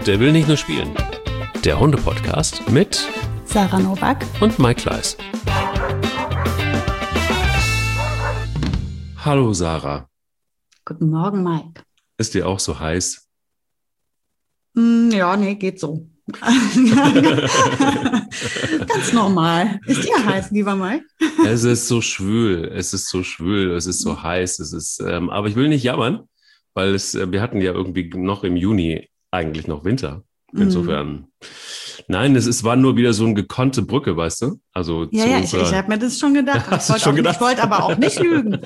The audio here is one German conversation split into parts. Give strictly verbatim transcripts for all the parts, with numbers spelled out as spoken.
Der will nicht nur spielen. Der Hunde-Podcast mit Sarah Nowak und Mike Kleiss. Hallo Sarah. Guten Morgen, Mike. Ist dir auch so heiß? Mm, ja, nee, geht so. Ganz normal. Ist dir heiß, lieber Mike? Es ist so schwül, es ist so schwül, es ist so heiß, es ist, ähm, aber ich will nicht jammern, weil es, äh, wir hatten ja irgendwie noch im Juni eigentlich noch Winter. Insofern, mm. nein, es ist, war nur wieder so eine gekonnte Brücke, weißt du? Also ja, zu ja, unserer... ich, ich habe mir das schon gedacht. Hast Ich du schon auch, gedacht? Ich wollte aber auch nicht lügen.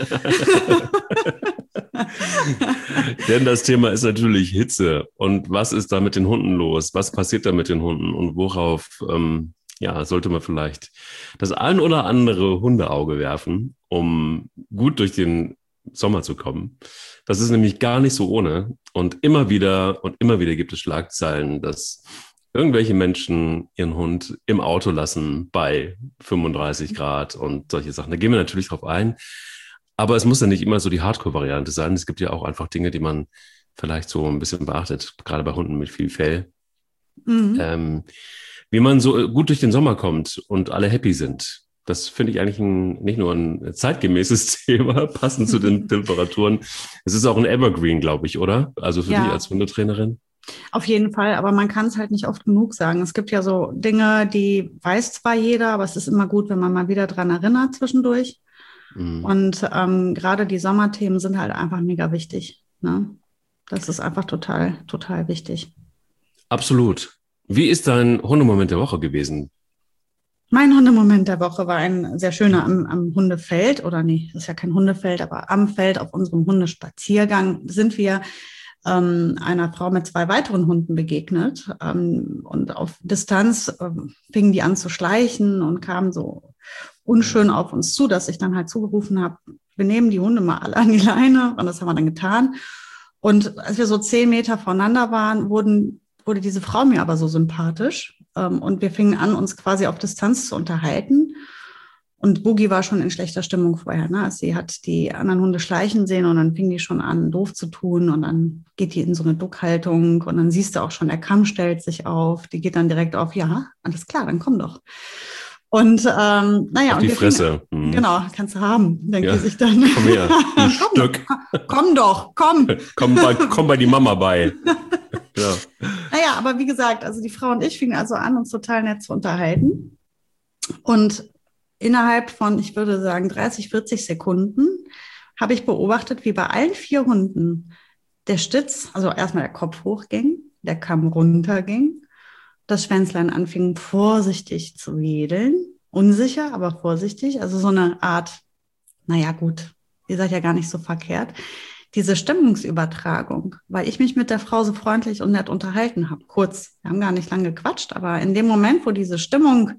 Denn das Thema ist natürlich Hitze. Und was ist da mit den Hunden los? Was passiert da mit den Hunden? Und worauf ähm, ja, sollte man vielleicht das ein oder andere Hundeauge werfen, um gut durch den Sommer zu kommen? Das ist nämlich gar nicht so ohne. Und immer wieder und immer wieder gibt es Schlagzeilen, dass irgendwelche Menschen ihren Hund im Auto lassen bei fünfunddreißig Grad und solche Sachen. Da gehen wir natürlich drauf ein. Aber es muss ja nicht immer so die Hardcore-Variante sein. Es gibt ja auch einfach Dinge, die man vielleicht so ein bisschen beachtet, gerade bei Hunden mit viel Fell. Mhm. Ähm, wie man so gut durch den Sommer kommt und alle happy sind. Das finde ich eigentlich ein, nicht nur ein zeitgemäßes Thema, passend zu den Temperaturen. Es ist auch ein Evergreen, glaube ich, oder? Also für ja. dich als Hundetrainerin. Auf jeden Fall, aber man kann es halt nicht oft genug sagen. Es gibt ja so Dinge, die weiß zwar jeder, aber es ist immer gut, wenn man mal wieder dran erinnert zwischendurch. Mhm. Und ähm, gerade die Sommerthemen sind halt einfach mega wichtig. Ne? Das ist einfach total, total wichtig. Absolut. Wie ist dein Hundemoment der Woche gewesen? Mein Hundemoment der Woche war ein sehr schöner am, am Hundefeld, oder nee, das ist ja kein Hundefeld, aber am Feld auf unserem Hundespaziergang sind wir ähm, einer Frau mit zwei weiteren Hunden begegnet. Ähm, und auf Distanz ähm, fingen die an zu schleichen und kamen so unschön auf uns zu, dass ich dann halt zugerufen habe, wir nehmen die Hunde mal alle an die Leine, und das haben wir dann getan. Und als wir so zehn Meter voneinander waren, wurden, wurde diese Frau mir aber so sympathisch. Ähm, und wir fingen an, uns quasi auf Distanz zu unterhalten. Und Boogie war schon in schlechter Stimmung vorher. Ne? Sie hat die anderen Hunde schleichen sehen und dann fing die schon an, doof zu tun. Und dann geht die in so eine Duckhaltung und dann siehst du auch schon, der Kamm stellt sich auf. Die geht dann direkt auf, ja, alles klar, dann komm doch. Und ähm, naja, auf und die wir Fresse. Fingen, mhm. Genau, kannst du haben, denkt ja. die sich dann. Komm her, ein komm, Stück. Komm doch, komm. komm, bei, komm bei die Mama bei. Ja. Naja, aber wie gesagt, also die Frau und ich fingen also an, uns total nett zu unterhalten. Und innerhalb von, ich würde sagen, dreißig, vierzig Sekunden habe ich beobachtet, wie bei allen vier Hunden der Stitz, also erstmal der Kopf hochging, der Kamm runterging, das Schwänzlein anfing vorsichtig zu wedeln, unsicher, aber vorsichtig, also so eine Art, naja gut, ihr seid ja gar nicht so verkehrt, diese Stimmungsübertragung, weil ich mich mit der Frau so freundlich und nett unterhalten habe, kurz, wir haben gar nicht lange gequatscht, aber in dem Moment, wo diese Stimmung,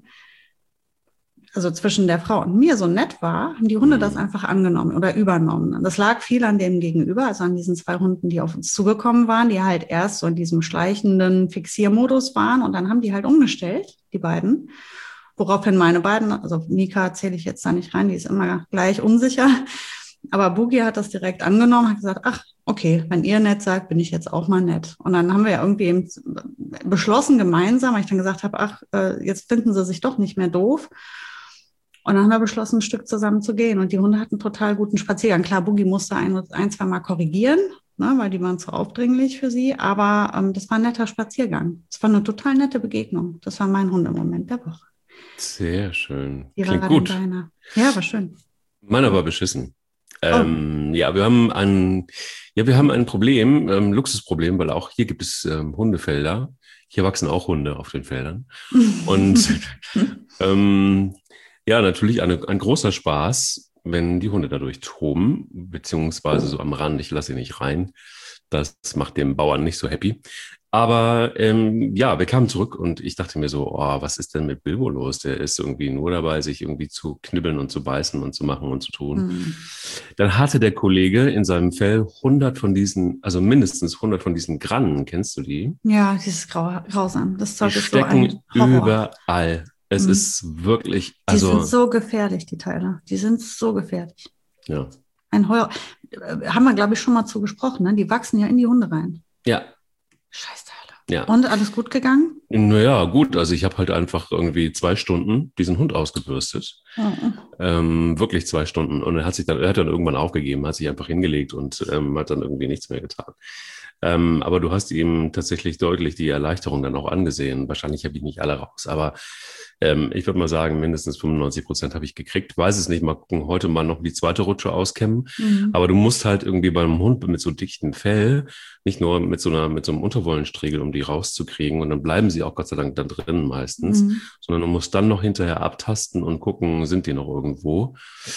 also zwischen der Frau und mir so nett war, haben die Hunde das einfach angenommen oder übernommen. Und das lag viel an dem Gegenüber, also an diesen zwei Hunden, die auf uns zugekommen waren, die halt erst so in diesem schleichenden Fixiermodus waren und dann haben die halt umgestellt, die beiden. Woraufhin meine beiden, also Mika zähle ich jetzt da nicht rein, die ist immer gleich unsicher, aber Boogie hat das direkt angenommen, hat gesagt, ach, okay, wenn ihr nett sagt, bin ich jetzt auch mal nett. Und dann haben wir ja irgendwie eben beschlossen gemeinsam, weil ich dann gesagt habe, ach, jetzt finden sie sich doch nicht mehr doof. Und dann haben wir beschlossen, ein Stück zusammen zu gehen. Und die Hunde hatten einen total guten Spaziergang. Klar, Boogie musste ein, ein zwei Mal korrigieren, ne, weil die waren zu aufdringlich für sie. Aber ähm, das war ein netter Spaziergang. Es war eine total nette Begegnung. Das war mein Hundemoment der Woche. Sehr schön. Die Klingt war gut. Deiner. Ja, war schön. Meiner war beschissen. Ähm, oh. Ja, wir haben ein, ja, wir haben ein Problem, ähm, Luxusproblem, weil auch hier gibt es ähm, Hundefelder. Hier wachsen auch Hunde auf den Feldern. Und ähm, ja, natürlich eine, ein großer Spaß, wenn die Hunde dadurch toben, beziehungsweise so am Rand, ich lasse sie nicht rein. Das macht dem Bauern nicht so happy. Aber ähm, ja, wir kamen zurück und ich dachte mir so, oh, was ist denn mit Bilbo los? Der ist irgendwie nur dabei, sich irgendwie zu knibbeln und zu beißen und zu machen und zu tun. Mhm. Dann hatte der Kollege in seinem Fell hundert von diesen, also mindestens hundert von diesen Grannen, kennst du die? Ja, dieses Grau, grausam. Das Zeug die ist so ein Horror. Überall. Es mhm. ist wirklich, also... Die sind so gefährlich, die Teile. Die sind so gefährlich. Ja. Ein Heuer. Haben wir, glaube ich, schon mal zu gesprochen, ne? Die wachsen ja in die Hunde rein. Ja. Scheißteile. Ja. Und alles gut gegangen? Naja, gut. Also ich habe halt einfach irgendwie zwei Stunden diesen Hund ausgebürstet. Mhm. Ähm, wirklich zwei Stunden. Und er hat sich dann, er hat dann irgendwann aufgegeben, hat sich einfach hingelegt und ähm, hat dann irgendwie nichts mehr getan. Ähm, aber du hast ihm tatsächlich deutlich die Erleichterung dann auch angesehen. Wahrscheinlich habe ich nicht alle raus, aber ähm, ich würde mal sagen, mindestens fünfundneunzig Prozent habe ich gekriegt. Weiß es nicht, mal gucken, heute mal noch die zweite Rutsche auskämmen. Mhm. Aber du musst halt irgendwie beim Hund mit so dichtem Fell, nicht nur mit so einer, mit so einem Unterwollenstriegel, um die rauszukriegen. Und dann bleiben sie auch Gott sei Dank da drin meistens, Mhm. sondern du musst dann noch hinterher abtasten und gucken, sind die noch irgendwo.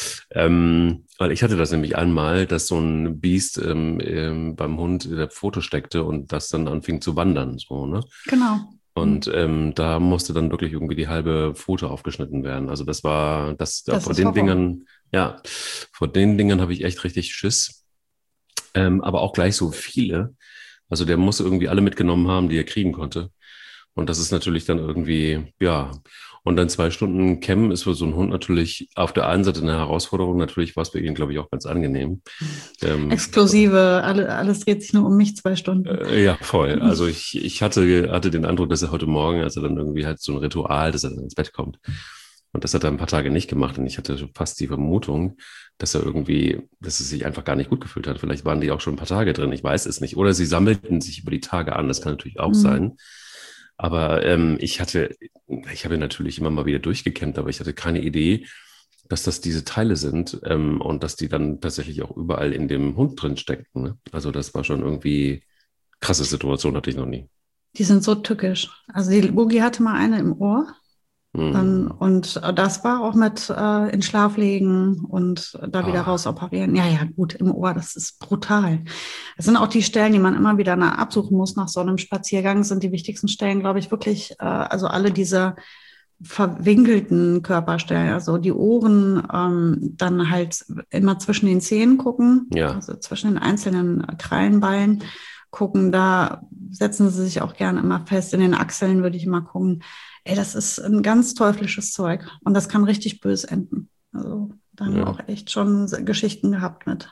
Ähm, weil ich hatte das nämlich einmal, dass so ein Biest ähm, ähm, beim Hund in der Foto steckte und das dann anfing zu wandern, so, ne? Genau. Und ähm, da musste dann wirklich irgendwie die halbe Pfote aufgeschnitten werden. Also das war, das, Das vor ist den Horror. Dingern, ja, vor den Dingern habe ich echt richtig Schiss. Ähm, aber auch gleich so viele. Also der muss irgendwie alle mitgenommen haben, die er kriegen konnte. Und das ist natürlich dann irgendwie, ja. Und dann zwei Stunden Cammen ist für so einen Hund natürlich auf der einen Seite eine Herausforderung. Natürlich war es für ihn, glaube ich, auch ganz angenehm. Ähm, Exklusive, alle, alles dreht sich nur um mich zwei Stunden. Äh, ja, voll. Also ich, ich hatte, hatte den Eindruck, dass er heute Morgen, als er dann irgendwie halt so ein Ritual, dass er dann ins Bett kommt. Und das hat er ein paar Tage nicht gemacht. Und ich hatte schon fast die Vermutung, dass er irgendwie, dass es sich einfach gar nicht gut gefühlt hat. Vielleicht waren die auch schon ein paar Tage drin. Ich weiß es nicht. Oder sie sammelten sich über die Tage an. Das kann natürlich auch Mhm. sein. Aber ähm, ich hatte, ich habe ihn natürlich immer mal wieder durchgekämmt, aber ich hatte keine Idee, dass das diese Teile sind ähm, und dass die dann tatsächlich auch überall in dem Hund drin steckten. Ne? Also das war schon irgendwie krasse Situation, hatte ich noch nie. Die sind so tückisch. Also die Boogie hatte mal eine im Ohr. Ähm, Hm. und das war auch mit äh, in Schlaf legen und da wieder Ah, rausoperieren. Ja, ja, gut, im Ohr, das ist brutal. Das sind auch die Stellen, die man immer wieder nach, absuchen muss nach so einem Spaziergang, sind die wichtigsten Stellen, glaube ich, wirklich, äh, also alle diese verwinkelten Körperstellen, also die Ohren, ähm, dann halt immer zwischen den Zähnen gucken, ja. also zwischen den einzelnen Krallenballen gucken, da setzen sie sich auch gerne immer fest. In den Achseln würde ich immer gucken. Ey, das ist ein ganz teuflisches Zeug und das kann richtig böse enden. Also da haben wir Ja. auch echt schon Geschichten gehabt mit.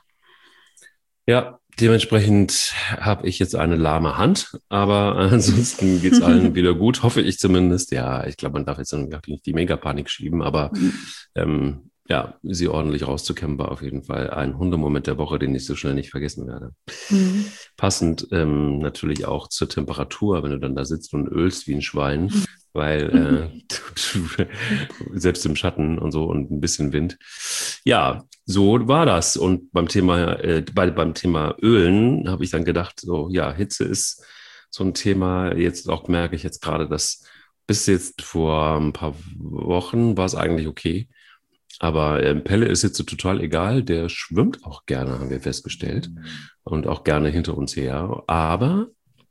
Ja, dementsprechend habe ich jetzt eine lahme Hand, aber ansonsten geht es allen wieder gut, hoffe ich zumindest. Ja, ich glaube, man darf jetzt nicht die Megapanik schieben, aber ähm, ja, sie ordentlich rauszukämmen war auf jeden Fall ein Hundemoment der Woche, den ich so schnell nicht vergessen werde. Mhm. Passend ähm, natürlich auch zur Temperatur, wenn du dann da sitzt und ölst wie ein Schwein, weil äh, du, du, selbst im Schatten und so und ein bisschen Wind. Ja, so war das. Und beim Thema, äh, bei, beim Thema Ölen habe ich dann gedacht, so ja, Hitze ist so ein Thema. Jetzt auch merke ich jetzt gerade, dass bis jetzt vor ein paar Wochen war es eigentlich okay. Aber ähm, Pelle ist jetzt so total egal. Der schwimmt auch gerne, haben wir festgestellt. Und auch gerne hinter uns her. Aber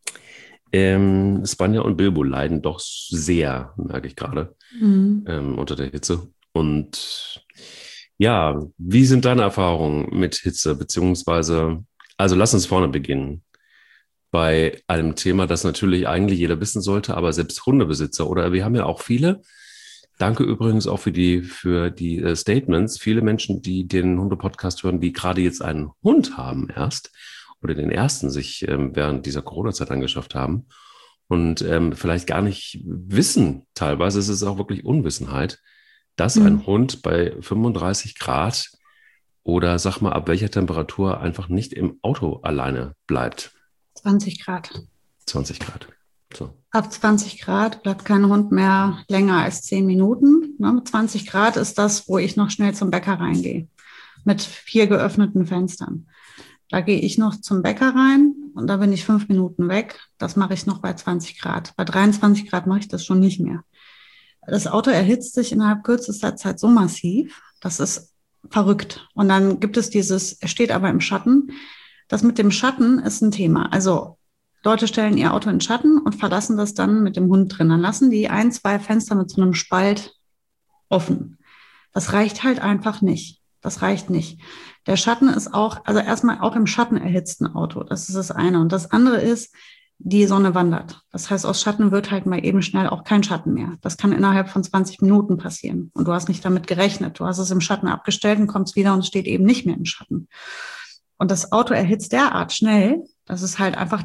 ähm, Spanja und Bilbo leiden doch sehr, merke ich gerade, Mhm. ähm, unter der Hitze. Und ja, wie sind deine Erfahrungen mit Hitze? Beziehungsweise, also lass uns vorne beginnen. Bei einem Thema, das natürlich eigentlich jeder wissen sollte, aber selbst Hundebesitzer oder wir haben ja auch viele. Danke übrigens auch für die, für die äh, Statements. Viele Menschen, die den Hunde-Podcast hören, die gerade jetzt einen Hund haben erst oder den ersten sich ähm, während dieser Corona-Zeit angeschafft haben und ähm, vielleicht gar nicht wissen, teilweise ist es auch wirklich Unwissenheit, dass Mhm. ein Hund bei fünfunddreißig Grad oder sag mal ab welcher Temperatur einfach nicht im Auto alleine bleibt. zwanzig Grad. zwanzig Grad. So. Ab zwanzig Grad bleibt kein Hund mehr länger als zehn Minuten. Ne, mit zwanzig Grad ist das, wo ich noch schnell zum Bäcker reingehe. Mit vier geöffneten Fenstern. Da gehe ich noch zum Bäcker rein und da bin ich fünf Minuten weg. Das mache ich noch bei zwanzig Grad. Bei dreiundzwanzig Grad mache ich das schon nicht mehr. Das Auto erhitzt sich innerhalb kürzester Zeit so massiv, das ist verrückt. Und dann gibt es dieses, er steht aber im Schatten. Das mit dem Schatten ist ein Thema. Also Leute stellen ihr Auto in Schatten und verlassen das dann mit dem Hund drin. Dann lassen die ein, zwei Fenster mit so einem Spalt offen. Das reicht halt einfach nicht. Das reicht nicht. Der Schatten ist auch, also erstmal auch im Schatten erhitzt ein Auto. Das ist das eine. Und das andere ist, die Sonne wandert. Das heißt, aus Schatten wird halt mal eben schnell auch kein Schatten mehr. Das kann innerhalb von zwanzig Minuten passieren. Und du hast nicht damit gerechnet. Du hast es im Schatten abgestellt und kommst wieder und es steht eben nicht mehr im Schatten. Und das Auto erhitzt derart schnell, dass es halt einfach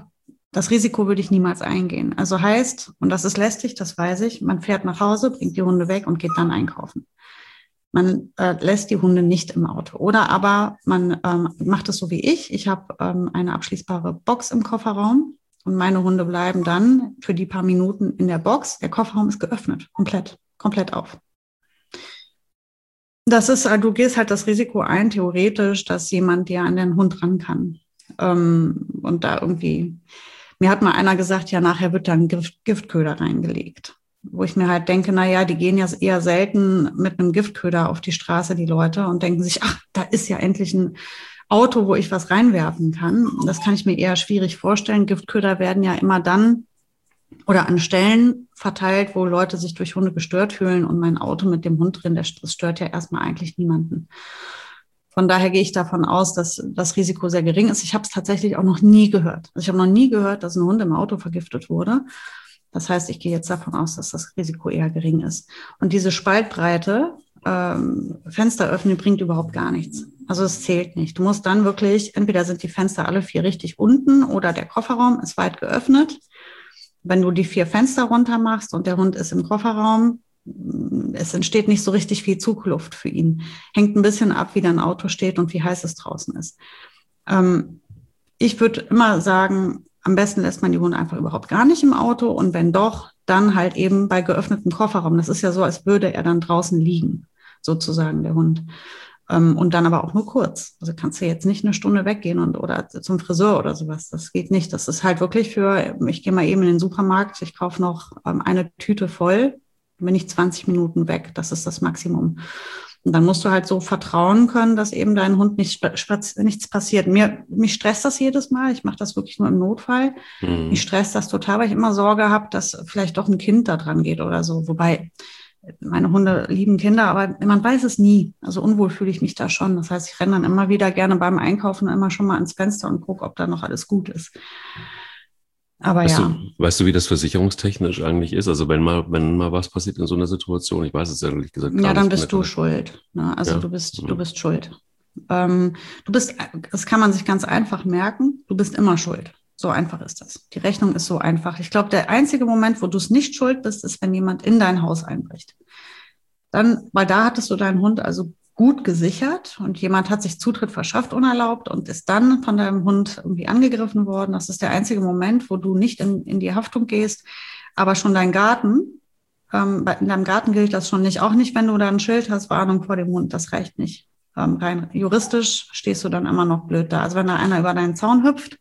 Das Risiko würde ich niemals eingehen. Also heißt, und das ist lästig, das weiß ich, man fährt nach Hause, bringt die Hunde weg und geht dann einkaufen. Man äh, lässt die Hunde nicht im Auto. Oder aber man ähm, macht es so wie ich. Ich habe ähm, eine abschließbare Box im Kofferraum und meine Hunde bleiben dann für die paar Minuten in der Box. Der Kofferraum ist geöffnet, komplett, komplett auf. Das ist, du gehst halt das Risiko ein, theoretisch, dass jemand dir an den Hund ran kann. Ähm, und da irgendwie, mir hat mal einer gesagt, ja, nachher wird dann Gift, Giftköder reingelegt. Wo ich mir halt denke, na ja, die gehen ja eher selten mit einem Giftköder auf die Straße, die Leute, und denken sich, ach, da ist ja endlich ein Auto, wo ich was reinwerfen kann. Das kann ich mir eher schwierig vorstellen. Giftköder werden ja immer dann oder an Stellen verteilt, wo Leute sich durch Hunde gestört fühlen, und mein Auto mit dem Hund drin, das stört ja erstmal eigentlich niemanden. Von daher gehe ich davon aus, dass das Risiko sehr gering ist. Ich habe es tatsächlich auch noch nie gehört. Also ich habe noch nie gehört, dass ein Hund im Auto vergiftet wurde. Das heißt, ich gehe jetzt davon aus, dass das Risiko eher gering ist. Und diese Spaltbreite, ähm, Fenster öffnen, bringt überhaupt gar nichts. Also es zählt nicht. Du musst dann wirklich, entweder sind die Fenster alle vier richtig unten oder der Kofferraum ist weit geöffnet. Wenn du die vier Fenster runter machst und der Hund ist im Kofferraum, es entsteht nicht so richtig viel Zugluft für ihn. Hängt ein bisschen ab, wie dein Auto steht und wie heiß es draußen ist. Ähm, ich würde immer sagen, am besten lässt man die Hunde einfach überhaupt gar nicht im Auto, und wenn doch, dann halt eben bei geöffnetem Kofferraum. Das ist ja so, als würde er dann draußen liegen, sozusagen der Hund. Ähm, und dann aber auch nur kurz. Also kannst du jetzt nicht eine Stunde weggehen und oder zum Friseur oder sowas. Das geht nicht. Das ist halt wirklich für, ich gehe mal eben in den Supermarkt, ich kaufe noch ähm, eine Tüte voll, dann bin ich zwanzig Minuten weg. Das ist das Maximum. Und dann musst du halt so vertrauen können, dass eben dein Hund nicht spaz- nichts passiert. Mir, mich stresst das jedes Mal. Ich mache das wirklich nur im Notfall. Mhm. Mich stresst das total, weil ich immer Sorge habe, dass vielleicht doch ein Kind da dran geht oder so. Wobei meine Hunde lieben Kinder, aber man weiß es nie. Also unwohl fühle ich mich da schon. Das heißt, ich renne dann immer wieder gerne beim Einkaufen immer schon mal ans Fenster und gucke, ob da noch alles gut ist. Aber weißt ja. Du, weißt du, wie das versicherungstechnisch eigentlich ist? Also wenn mal, wenn mal was passiert in so einer Situation, ich weiß es ja ehrlich gesagt gar Ja, dann nicht. bist du schuld. Ne? Also ja. du bist, Mhm. du bist schuld. Ähm, du bist, das kann man sich ganz einfach merken, du bist immer schuld. So einfach ist das. Die Rechnung ist so einfach. Ich glaube, der einzige Moment, wo du es nicht schuld bist, ist, wenn jemand in dein Haus einbricht. Dann, weil da hattest du deinen Hund also gut gesichert und jemand hat sich Zutritt verschafft, unerlaubt, und ist dann von deinem Hund irgendwie angegriffen worden. Das ist der einzige Moment, wo du nicht in, in die Haftung gehst, aber schon dein Garten, ähm, in deinem Garten gilt das schon nicht. Auch nicht, wenn du da ein Schild hast, Warnung vor dem Hund, das reicht nicht. Ähm, rein juristisch stehst du dann immer noch blöd da. Also wenn da einer über deinen Zaun hüpft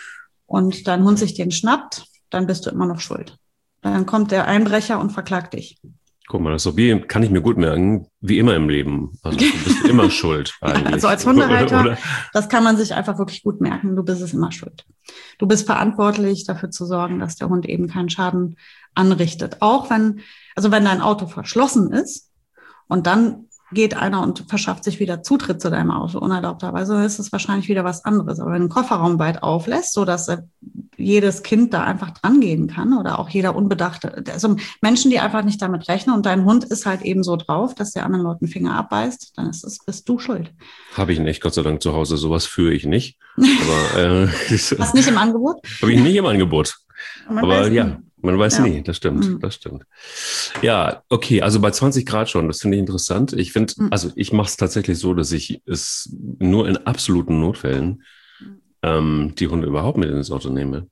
und dein Hund sich den schnappt, dann bist du immer noch schuld. Dann kommt der Einbrecher und verklagt dich. Guck mal, das ist so wie, kann ich mir gut merken, wie immer im Leben. Also du bist immer schuld eigentlich. Also als Hundehalter, oder? Das kann man sich einfach wirklich gut merken. Du bist es immer schuld. Du bist verantwortlich, dafür zu sorgen, dass der Hund eben keinen Schaden anrichtet. Auch wenn, also wenn dein Auto verschlossen ist und dann geht einer und verschafft sich wieder Zutritt zu deinem Auto unerlaubterweise, ist es wahrscheinlich wieder was anderes. Aber wenn du den Kofferraum weit auflässt, sodass jedes Kind da einfach dran gehen kann oder auch jeder Unbedachte, also Menschen, die einfach nicht damit rechnen, und dein Hund ist halt eben so drauf, dass der anderen Leuten Finger abbeißt, dann ist es, bist du schuld. Habe ich nicht, Gott sei Dank zu Hause. Sowas führe ich nicht. Aber, äh, hast nicht im Angebot? Habe ich nicht im Angebot. Man Aber ja, man weiß ja. nie, das stimmt, mhm. das stimmt. Ja, okay, also bei zwanzig Grad schon, das finde ich interessant. Ich finde, mhm. also ich mache es tatsächlich so, dass ich es nur in absoluten Notfällen ähm, die Hunde überhaupt mit ins Auto nehme.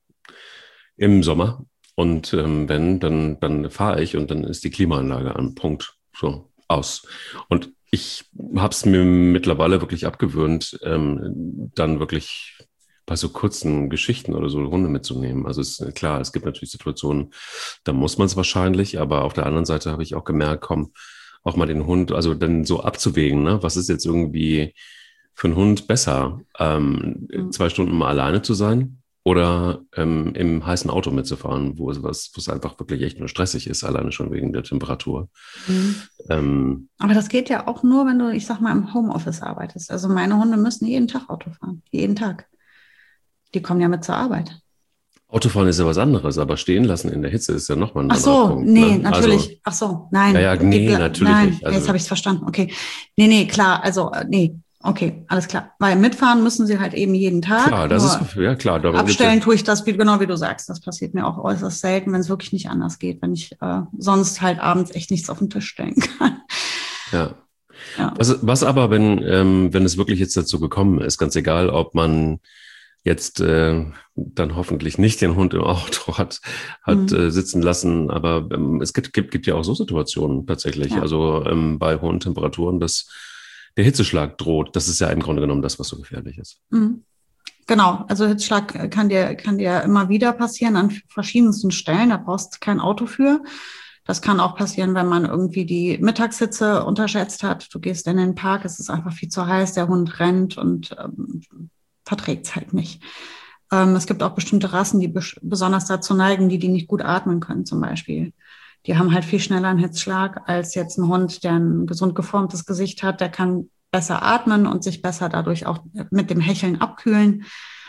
Im Sommer. Und ähm, wenn, dann, dann fahre ich und dann ist die Klimaanlage an. Punkt. So, aus. Und ich habe es mir mittlerweile wirklich abgewöhnt, ähm, dann wirklich bei so kurzen Geschichten oder so Hunde mitzunehmen. Also es ist klar, es gibt natürlich Situationen, da muss man es wahrscheinlich, aber auf der anderen Seite habe ich auch gemerkt, komm, auch mal den Hund, also dann so abzuwägen, ne? Was ist jetzt irgendwie für einen Hund besser, ähm, mhm. zwei Stunden mal alleine zu sein oder ähm, im heißen Auto mitzufahren, wo es was, wo es einfach wirklich echt nur stressig ist, alleine schon wegen der Temperatur. Mhm. Ähm, aber das geht ja auch nur, wenn du, ich sag mal, im Homeoffice arbeitest. Also meine Hunde müssen jeden Tag Auto fahren, jeden Tag. Die kommen ja mit zur Arbeit. Autofahren ist ja was anderes, aber stehen lassen in der Hitze ist ja nochmal ein anderer Ach so, Punkt. Nee, ne? natürlich. Also, Ach so, nein. Ja, ja nee, die, natürlich nein, nicht. Also, jetzt habe ich es verstanden. Okay. Nee, nee, klar. Also, nee. Okay, alles klar. Weil mitfahren müssen sie halt eben jeden Tag. Klar, das ist, ja klar. Abstellen tue ich das, wie, genau wie du sagst. Das passiert mir auch äußerst selten, wenn es wirklich nicht anders geht, wenn ich äh, sonst halt abends echt nichts auf den Tisch stellen kann. Ja. Ja. Was, was aber, wenn, ähm, wenn es wirklich jetzt dazu gekommen ist, ganz egal, ob man jetzt äh, dann hoffentlich nicht den Hund im Auto hat, hat mhm. äh, sitzen lassen, aber ähm, es gibt, gibt, gibt ja auch so Situationen tatsächlich, ja. also ähm, bei hohen Temperaturen, dass der Hitzeschlag droht. Das ist ja im Grunde genommen das, was so gefährlich ist. Mhm. Genau, also Hitzschlag kann dir, kann dir immer wieder passieren an verschiedensten Stellen, da brauchst du kein Auto für. Das kann auch passieren, wenn man irgendwie die Mittagshitze unterschätzt hat. Du gehst in den Park, es ist einfach viel zu heiß, der Hund rennt und ähm, verträgt es halt nicht. Ähm, es gibt auch bestimmte Rassen, die bes- besonders dazu neigen, die, die nicht gut atmen können zum Beispiel. Die haben halt viel schneller einen Hitzschlag als jetzt ein Hund, der ein gesund geformtes Gesicht hat. Der kann besser atmen und sich besser dadurch auch mit dem Hecheln abkühlen.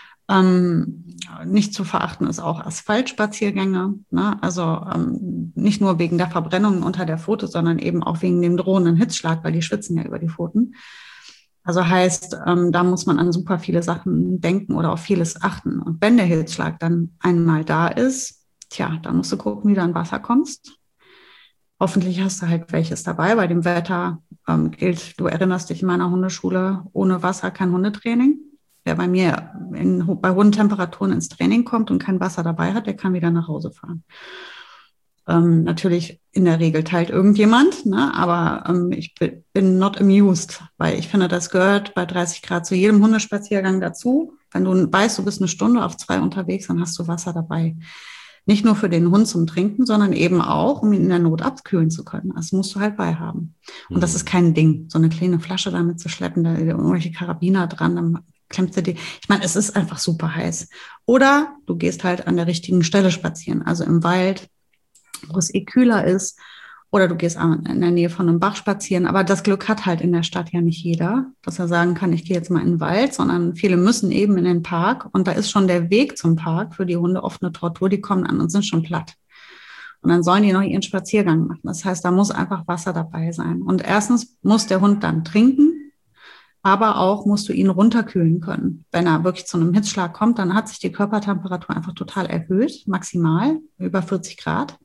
Ähm, nicht zu verachten ist auch Asphaltspaziergänge, ne? Also ähm, nicht nur wegen der Verbrennungen unter der Pfote, sondern eben auch wegen dem drohenden Hitzschlag, weil die schwitzen ja über die Pfoten. Also heißt, ähm, da muss man an super viele Sachen denken oder auf vieles achten. Und wenn der Hitzschlag dann einmal da ist, tja, dann musst du gucken, wie du an Wasser kommst. Hoffentlich hast du halt welches dabei. Bei dem Wetter ähm, gilt, du erinnerst dich in meiner Hundeschule, ohne Wasser kein Hundetraining. Wer bei mir in, bei hohen Temperaturen ins Training kommt und kein Wasser dabei hat, der kann wieder nach Hause fahren. Ähm, natürlich in der Regel teilt irgendjemand, ne? Aber ähm, ich bin not amused, weil ich finde, das gehört bei dreißig Grad zu jedem Hundespaziergang dazu. Wenn du weißt, du bist eine Stunde auf zwei unterwegs, dann hast du Wasser dabei. Nicht nur für den Hund zum Trinken, sondern eben auch, um ihn in der Not abkühlen zu können. Das musst du halt beihaben. Und das ist kein Ding, so eine kleine Flasche damit zu schleppen, da irgendwelche Karabiner dran, dann klemmst du die. Ich meine, es ist einfach super heiß. Oder du gehst halt an der richtigen Stelle spazieren, also im Wald, wo es eh kühler ist. Oder du gehst in der Nähe von einem Bach spazieren. Aber das Glück hat halt in der Stadt ja nicht jeder, dass er sagen kann, ich gehe jetzt mal in den Wald, sondern viele müssen eben in den Park. Und da ist schon der Weg zum Park für die Hunde oft eine Tortur. Die kommen an und sind schon platt. Und dann sollen die noch ihren Spaziergang machen. Das heißt, da muss einfach Wasser dabei sein. Und erstens muss der Hund dann trinken, aber auch musst du ihn runterkühlen können. Wenn er wirklich zu einem Hitzschlag kommt, dann hat sich die Körpertemperatur einfach total erhöht, maximal über vierzig Grad.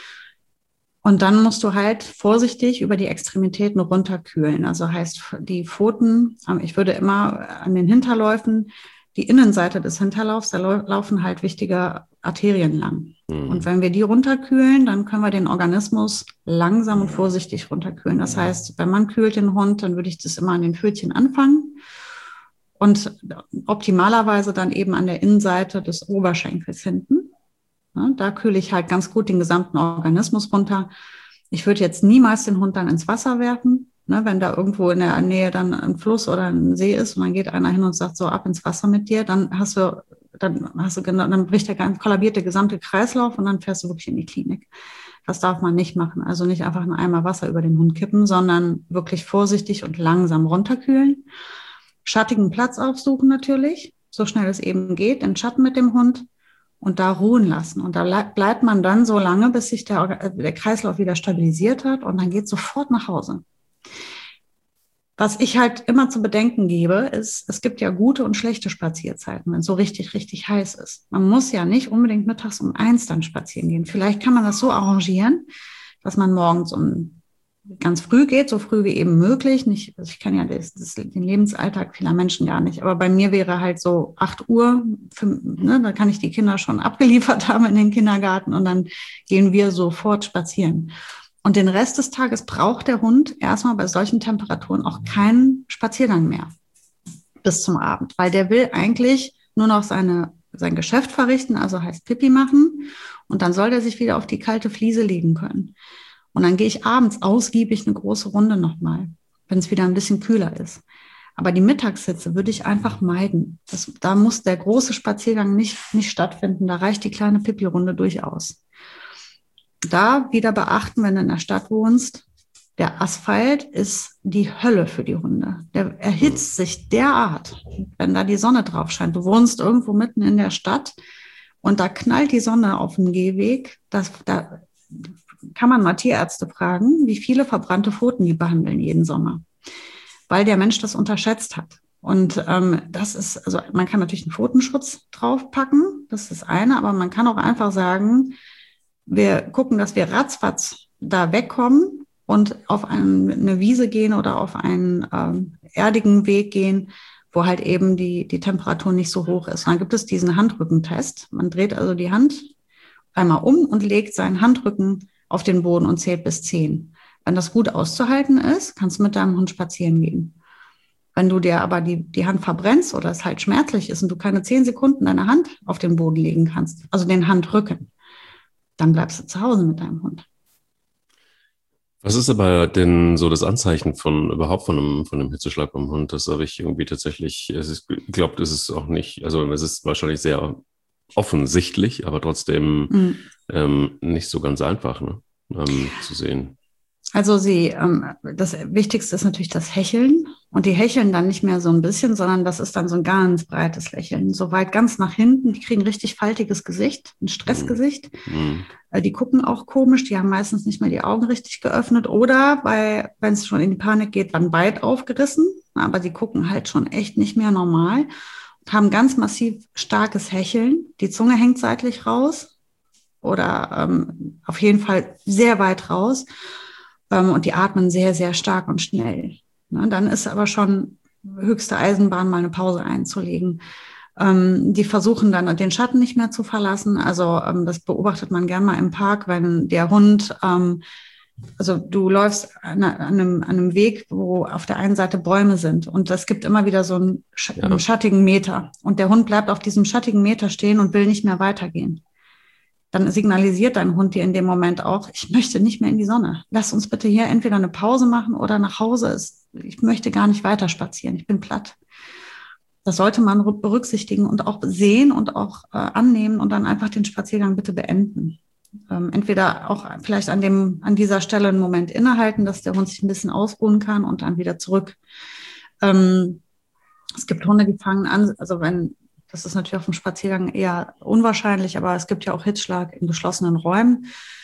Und dann musst du halt vorsichtig über die Extremitäten runterkühlen. Also heißt die Pfoten, ich würde immer an den Hinterläufen, die Innenseite des Hinterlaufs, da laufen halt wichtige Arterien lang. Mhm. Und wenn wir die runterkühlen, dann können wir den Organismus langsam und vorsichtig runterkühlen. Das heißt, wenn man kühlt den Hund, dann würde ich das immer an den Pfötchen anfangen und optimalerweise dann eben an der Innenseite des Oberschenkels hinten. Ja, da kühle ich halt ganz gut den gesamten Organismus runter. Ich würde jetzt niemals den Hund dann ins Wasser werfen, ne, wenn da irgendwo in der Nähe dann ein Fluss oder ein See ist und dann geht einer hin und sagt so, ab ins Wasser mit dir, dann hast du, dann hast du, dann bricht der, kollabiert der gesamte Kreislauf und dann fährst du wirklich in die Klinik. Das darf man nicht machen. Also nicht einfach einen Eimer Wasser über den Hund kippen, sondern wirklich vorsichtig und langsam runterkühlen. Schattigen Platz aufsuchen natürlich, so schnell es eben geht, in Schatten mit dem Hund. Und da ruhen lassen. Und da bleibt man dann so lange, bis sich der, der Kreislauf wieder stabilisiert hat und dann geht sofort nach Hause. Was ich halt immer zu bedenken gebe, ist, es gibt ja gute und schlechte Spazierzeiten, wenn es so richtig, richtig heiß ist. Man muss ja nicht unbedingt mittags um eins dann spazieren gehen. Vielleicht kann man das so arrangieren, dass man morgens um ganz früh geht, so früh wie eben möglich. Nicht, also ich kann ja das, das, den Lebensalltag vieler Menschen gar nicht, aber bei mir wäre halt so acht Uhr, für, ne, da kann ich die Kinder schon abgeliefert haben in den Kindergarten und dann gehen wir sofort spazieren. Und den Rest des Tages braucht der Hund erstmal bei solchen Temperaturen auch keinen Spaziergang mehr bis zum Abend, weil der will eigentlich nur noch seine, sein Geschäft verrichten, also heißt Pipi machen und dann soll der sich wieder auf die kalte Fliese legen können. Und dann gehe ich abends ausgiebig eine große Runde nochmal, wenn es wieder ein bisschen kühler ist. Aber die Mittagshitze würde ich einfach meiden. Das, da muss der große Spaziergang nicht, nicht stattfinden. Da reicht die kleine Pipi-Runde durchaus. Da wieder beachten, wenn du in der Stadt wohnst, der Asphalt ist die Hölle für die Hunde. Der erhitzt sich derart, wenn da die Sonne drauf scheint. Du wohnst irgendwo mitten in der Stadt und da knallt die Sonne auf dem Gehweg. Das, da kann man mal Tierärzte fragen, wie viele verbrannte Pfoten die behandeln jeden Sommer. weil der Mensch das unterschätzt hat. Und ähm, das ist, also man kann natürlich einen Pfotenschutz draufpacken, das ist das eine, aber man kann auch einfach sagen, wir gucken, dass wir ratzfatz da wegkommen und auf ein, eine Wiese gehen oder auf einen ähm, erdigen Weg gehen, wo halt eben die, die Temperatur nicht so hoch ist. Und dann gibt es diesen Handrückentest. Man dreht also die Hand einmal um und legt seinen Handrücken auf den Boden und zählt bis zehn. Wenn das gut auszuhalten ist, kannst du mit deinem Hund spazieren gehen. Wenn du dir aber die, die Hand verbrennst oder es halt schmerzlich ist und du keine zehn Sekunden deine Hand auf den Boden legen kannst, also den Handrücken, dann bleibst du zu Hause mit deinem Hund. Was ist aber denn so das Anzeichen von überhaupt von einem, von einem Hitzeschlag beim Hund? Das habe ich irgendwie tatsächlich, es ist, ich glaube, das ist auch nicht, also es ist wahrscheinlich sehr offensichtlich, aber trotzdem mhm. ähm, nicht so ganz einfach, ne? ähm, zu sehen. Also sie, ähm, das Wichtigste ist natürlich das Hecheln. Und die hecheln dann nicht mehr so ein bisschen, sondern das ist dann so ein ganz breites Lächeln. So weit ganz nach hinten. Die kriegen richtig faltiges Gesicht, ein Stressgesicht. Mhm. Die gucken auch komisch. Die haben meistens nicht mehr die Augen richtig geöffnet. Oder bei, wenn es schon in die Panik geht, dann weit aufgerissen. Aber die gucken halt schon echt nicht mehr normal. Und haben ganz massiv starkes Hecheln. Die Zunge hängt seitlich raus. Oder ähm, auf jeden Fall sehr weit raus. Ähm, und die atmen sehr, sehr stark und schnell. Na, dann ist aber schon höchste Eisenbahn, mal eine Pause einzulegen. Ähm, die versuchen dann den Schatten nicht mehr zu verlassen. Also ähm, das beobachtet man gern mal im Park, wenn der Hund, ähm, also du läufst an, an, einem, an einem Weg, wo auf der einen Seite Bäume sind und es gibt immer wieder so einen, sch- ja. einen schattigen Meter und der Hund bleibt auf diesem schattigen Meter stehen und will nicht mehr weitergehen. Dann signalisiert dein Hund dir in dem Moment auch, ich möchte nicht mehr in die Sonne. Lass uns bitte hier entweder eine Pause machen oder nach Hause. Ich möchte gar nicht weiter spazieren. Ich bin platt. Das sollte man berücksichtigen und auch sehen und auch äh, annehmen und dann einfach den Spaziergang bitte beenden. Ähm, entweder auch vielleicht an dem, an dieser Stelle einen Moment innehalten, dass der Hund sich ein bisschen ausruhen kann und dann wieder zurück. Ähm, es gibt Hunde, die fangen an, also wenn Das ist natürlich auf dem Spaziergang eher unwahrscheinlich, aber es gibt ja auch Hitzschlag in geschlossenen Räumen.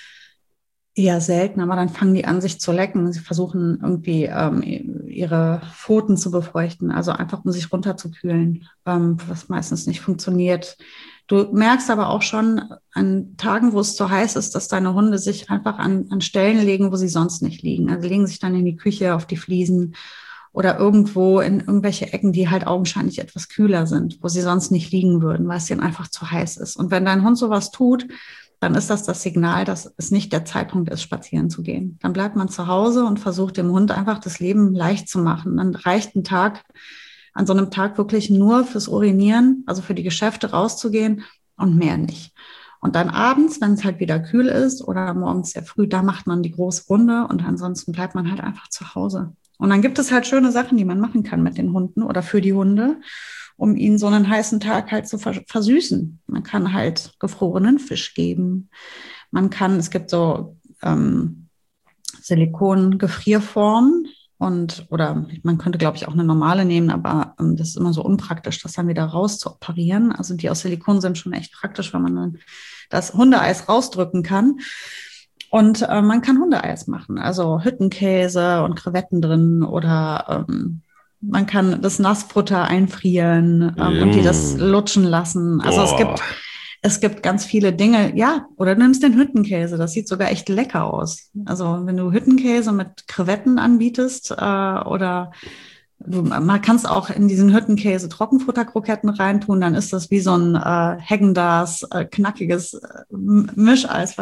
Eher selten, aber dann fangen die an, sich zu lecken. Sie versuchen irgendwie ähm, ihre Pfoten zu befeuchten, also einfach um sich runterzukühlen, ähm, was meistens nicht funktioniert. Du merkst aber auch schon an Tagen, wo es zu heiß ist, dass deine Hunde sich einfach an, an Stellen legen, wo sie sonst nicht liegen. Also legen sich dann in die Küche, auf die Fliesen oder irgendwo in irgendwelche Ecken, die halt augenscheinlich etwas kühler sind, wo sie sonst nicht liegen würden, weil es ihnen einfach zu heiß ist. Und wenn dein Hund sowas tut, dann ist das das Signal, dass es nicht der Zeitpunkt ist, spazieren zu gehen. Dann bleibt man zu Hause und versucht dem Hund einfach das Leben leicht zu machen. Dann reicht ein Tag, an so einem Tag wirklich nur fürs Urinieren, also für die Geschäfte rauszugehen und mehr nicht. Und dann abends, wenn es halt wieder kühl ist oder morgens sehr früh, da macht man die große Runde und ansonsten bleibt man halt einfach zu Hause. Und dann gibt es halt schöne Sachen, die man machen kann mit den Hunden oder für die Hunde, um ihnen so einen heißen Tag halt zu versüßen. Man kann halt gefrorenen Fisch geben. Man kann, es gibt so ähm, Silikon-Gefrierformen und, oder man könnte, glaube ich, auch eine normale nehmen, aber ähm, das ist immer so unpraktisch, das dann wieder rauszuoperieren. Also die aus Silikon sind schon echt praktisch, wenn man dann das Hundeeis rausdrücken kann. Und äh, man kann Hundeeis machen, also Hüttenkäse und Krevetten drin oder ähm, man kann das Nassfutter einfrieren ähm, mm. und die das lutschen lassen. Also oh. es gibt es gibt ganz viele Dinge. Ja, oder du nimmst den Hüttenkäse, das sieht sogar echt lecker aus. Also wenn du Hüttenkäse mit Krevetten anbietest äh, oder du, man kann es auch in diesen Hüttenkäse Trockenfutterkroketten reintun, dann ist das wie so ein äh, Häagen-Dazs äh, knackiges äh, Mischeis.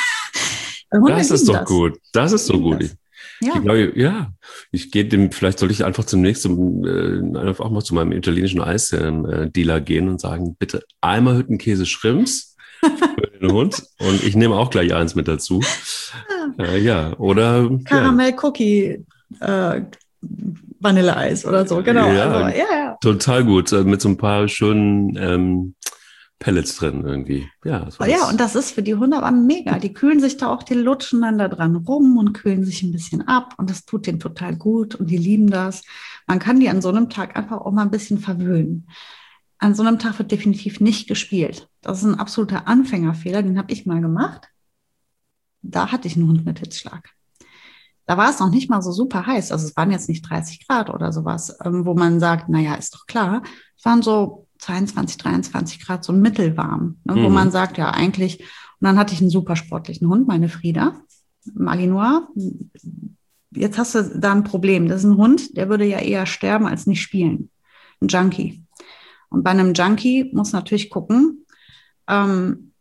Das ist doch das. gut. Das ist so gut. Ich, ja. Ich glaube, ja, ich gehe dem, vielleicht sollte ich einfach zunächst zum, äh, einfach auch mal zu meinem italienischen Eisdealer gehen und sagen, bitte einmal Hüttenkäse Shrimps für den Hund und ich nehme auch gleich eins mit dazu. Ja, äh, ja oder Karamell Cookie äh, Vanilleeis oder so, genau. Ja, also, ja, ja. Total gut, mit so ein paar schönen ähm, Pellets drin irgendwie. Ja, das ja, und das ist für die Hunde aber mega. Die kühlen sich da auch, die lutschen dann da dran rum und kühlen sich ein bisschen ab und das tut denen total gut und die lieben das. Man kann die an so einem Tag einfach auch mal ein bisschen verwöhnen. An so einem Tag wird definitiv nicht gespielt. Das ist ein absoluter Anfängerfehler, den habe ich mal gemacht. Da hatte ich einen Hund mit Hitzschlag. Da war es noch nicht mal so super heiß. Also es waren jetzt nicht dreißig Grad oder sowas, ähm, wo man sagt, naja, ist doch klar. Es waren so zweiundzwanzig, dreiundzwanzig Grad, so mittelwarm, ne, mhm. wo man sagt, ja eigentlich. Und dann hatte ich einen super sportlichen Hund, meine Frieda, Malinois. Jetzt hast du da ein Problem. Das ist ein Hund, der würde ja eher sterben als nicht spielen. Ein Junkie. Und bei einem Junkie muss natürlich gucken, ähm,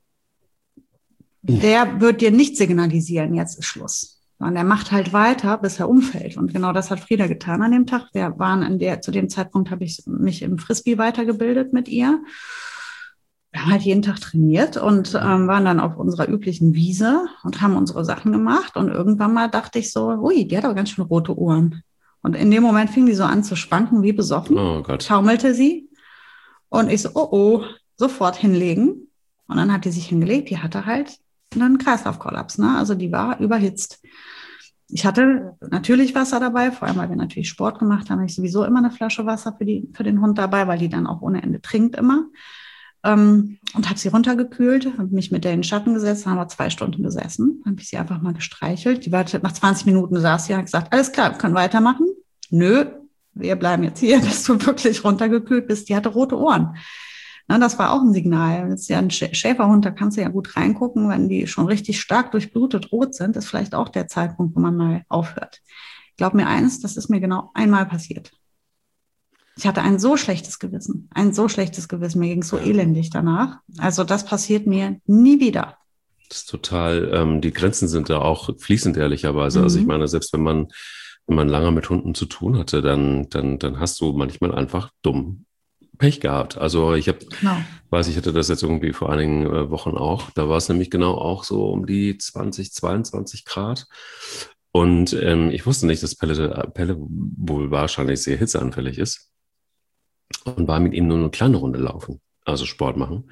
der wird dir nicht signalisieren, jetzt ist Schluss. Und er macht halt weiter, bis er umfällt. Und genau das hat Frieda getan an dem Tag. Wir waren an der, zu dem Zeitpunkt habe ich mich im Frisbee weitergebildet mit ihr. Wir haben halt jeden Tag trainiert und ähm, waren dann auf unserer üblichen Wiese und haben unsere Sachen gemacht. Und irgendwann mal dachte ich so, ui, die hat aber ganz schön rote Ohren. Und in dem Moment fing die so an zu schwanken, wie besoffen. Oh Gott. Taumelte sie. Und ich so, oh, oh, sofort hinlegen. Und dann hat die sich hingelegt. Die hatte halt einen Kreislaufkollaps, ne? Also die war überhitzt. Ich hatte natürlich Wasser dabei, vor allem, weil wir natürlich Sport gemacht haben. Ich sowieso immer eine Flasche Wasser für, die, für den Hund dabei, weil die dann auch ohne Ende trinkt immer. Ähm, und habe sie runtergekühlt und mich mit der in den Schatten gesetzt. Dann haben wir zwei Stunden gesessen. Dann habe ich sie einfach mal gestreichelt. Die war, nach zwanzig Minuten saß sie und hat gesagt, alles klar, wir können weitermachen. Nö, wir bleiben jetzt hier, bis du wirklich runtergekühlt bist. Die hatte rote Ohren. Na, das war auch ein Signal. Das ist ja ein Schäferhund, da kannst du ja gut reingucken. Wenn die schon richtig stark durchblutet rot sind, ist vielleicht auch der Zeitpunkt, wo man mal aufhört. Glaub mir eins, das ist mir genau einmal passiert. Ich hatte ein so schlechtes Gewissen, ein so schlechtes Gewissen. Mir ging es so elendig danach. Also das passiert mir nie wieder. Das ist total, ähm, die Grenzen sind da auch fließend, ehrlicherweise. Mhm. Also ich meine, selbst wenn man, wenn man lange mit Hunden zu tun hatte, dann, dann, dann hast du manchmal einfach dumm Pech gehabt. Also ich habe, genau. weiß ich hatte das jetzt irgendwie vor einigen äh, Wochen auch. Da war es nämlich genau auch so um die zwanzig, zweiundzwanzig Grad. Und ähm, ich wusste nicht, dass Pelle, Pelle wohl wahrscheinlich sehr hitzeanfällig ist. Und war mit ihm nur eine kleine Runde laufen, also Sport machen.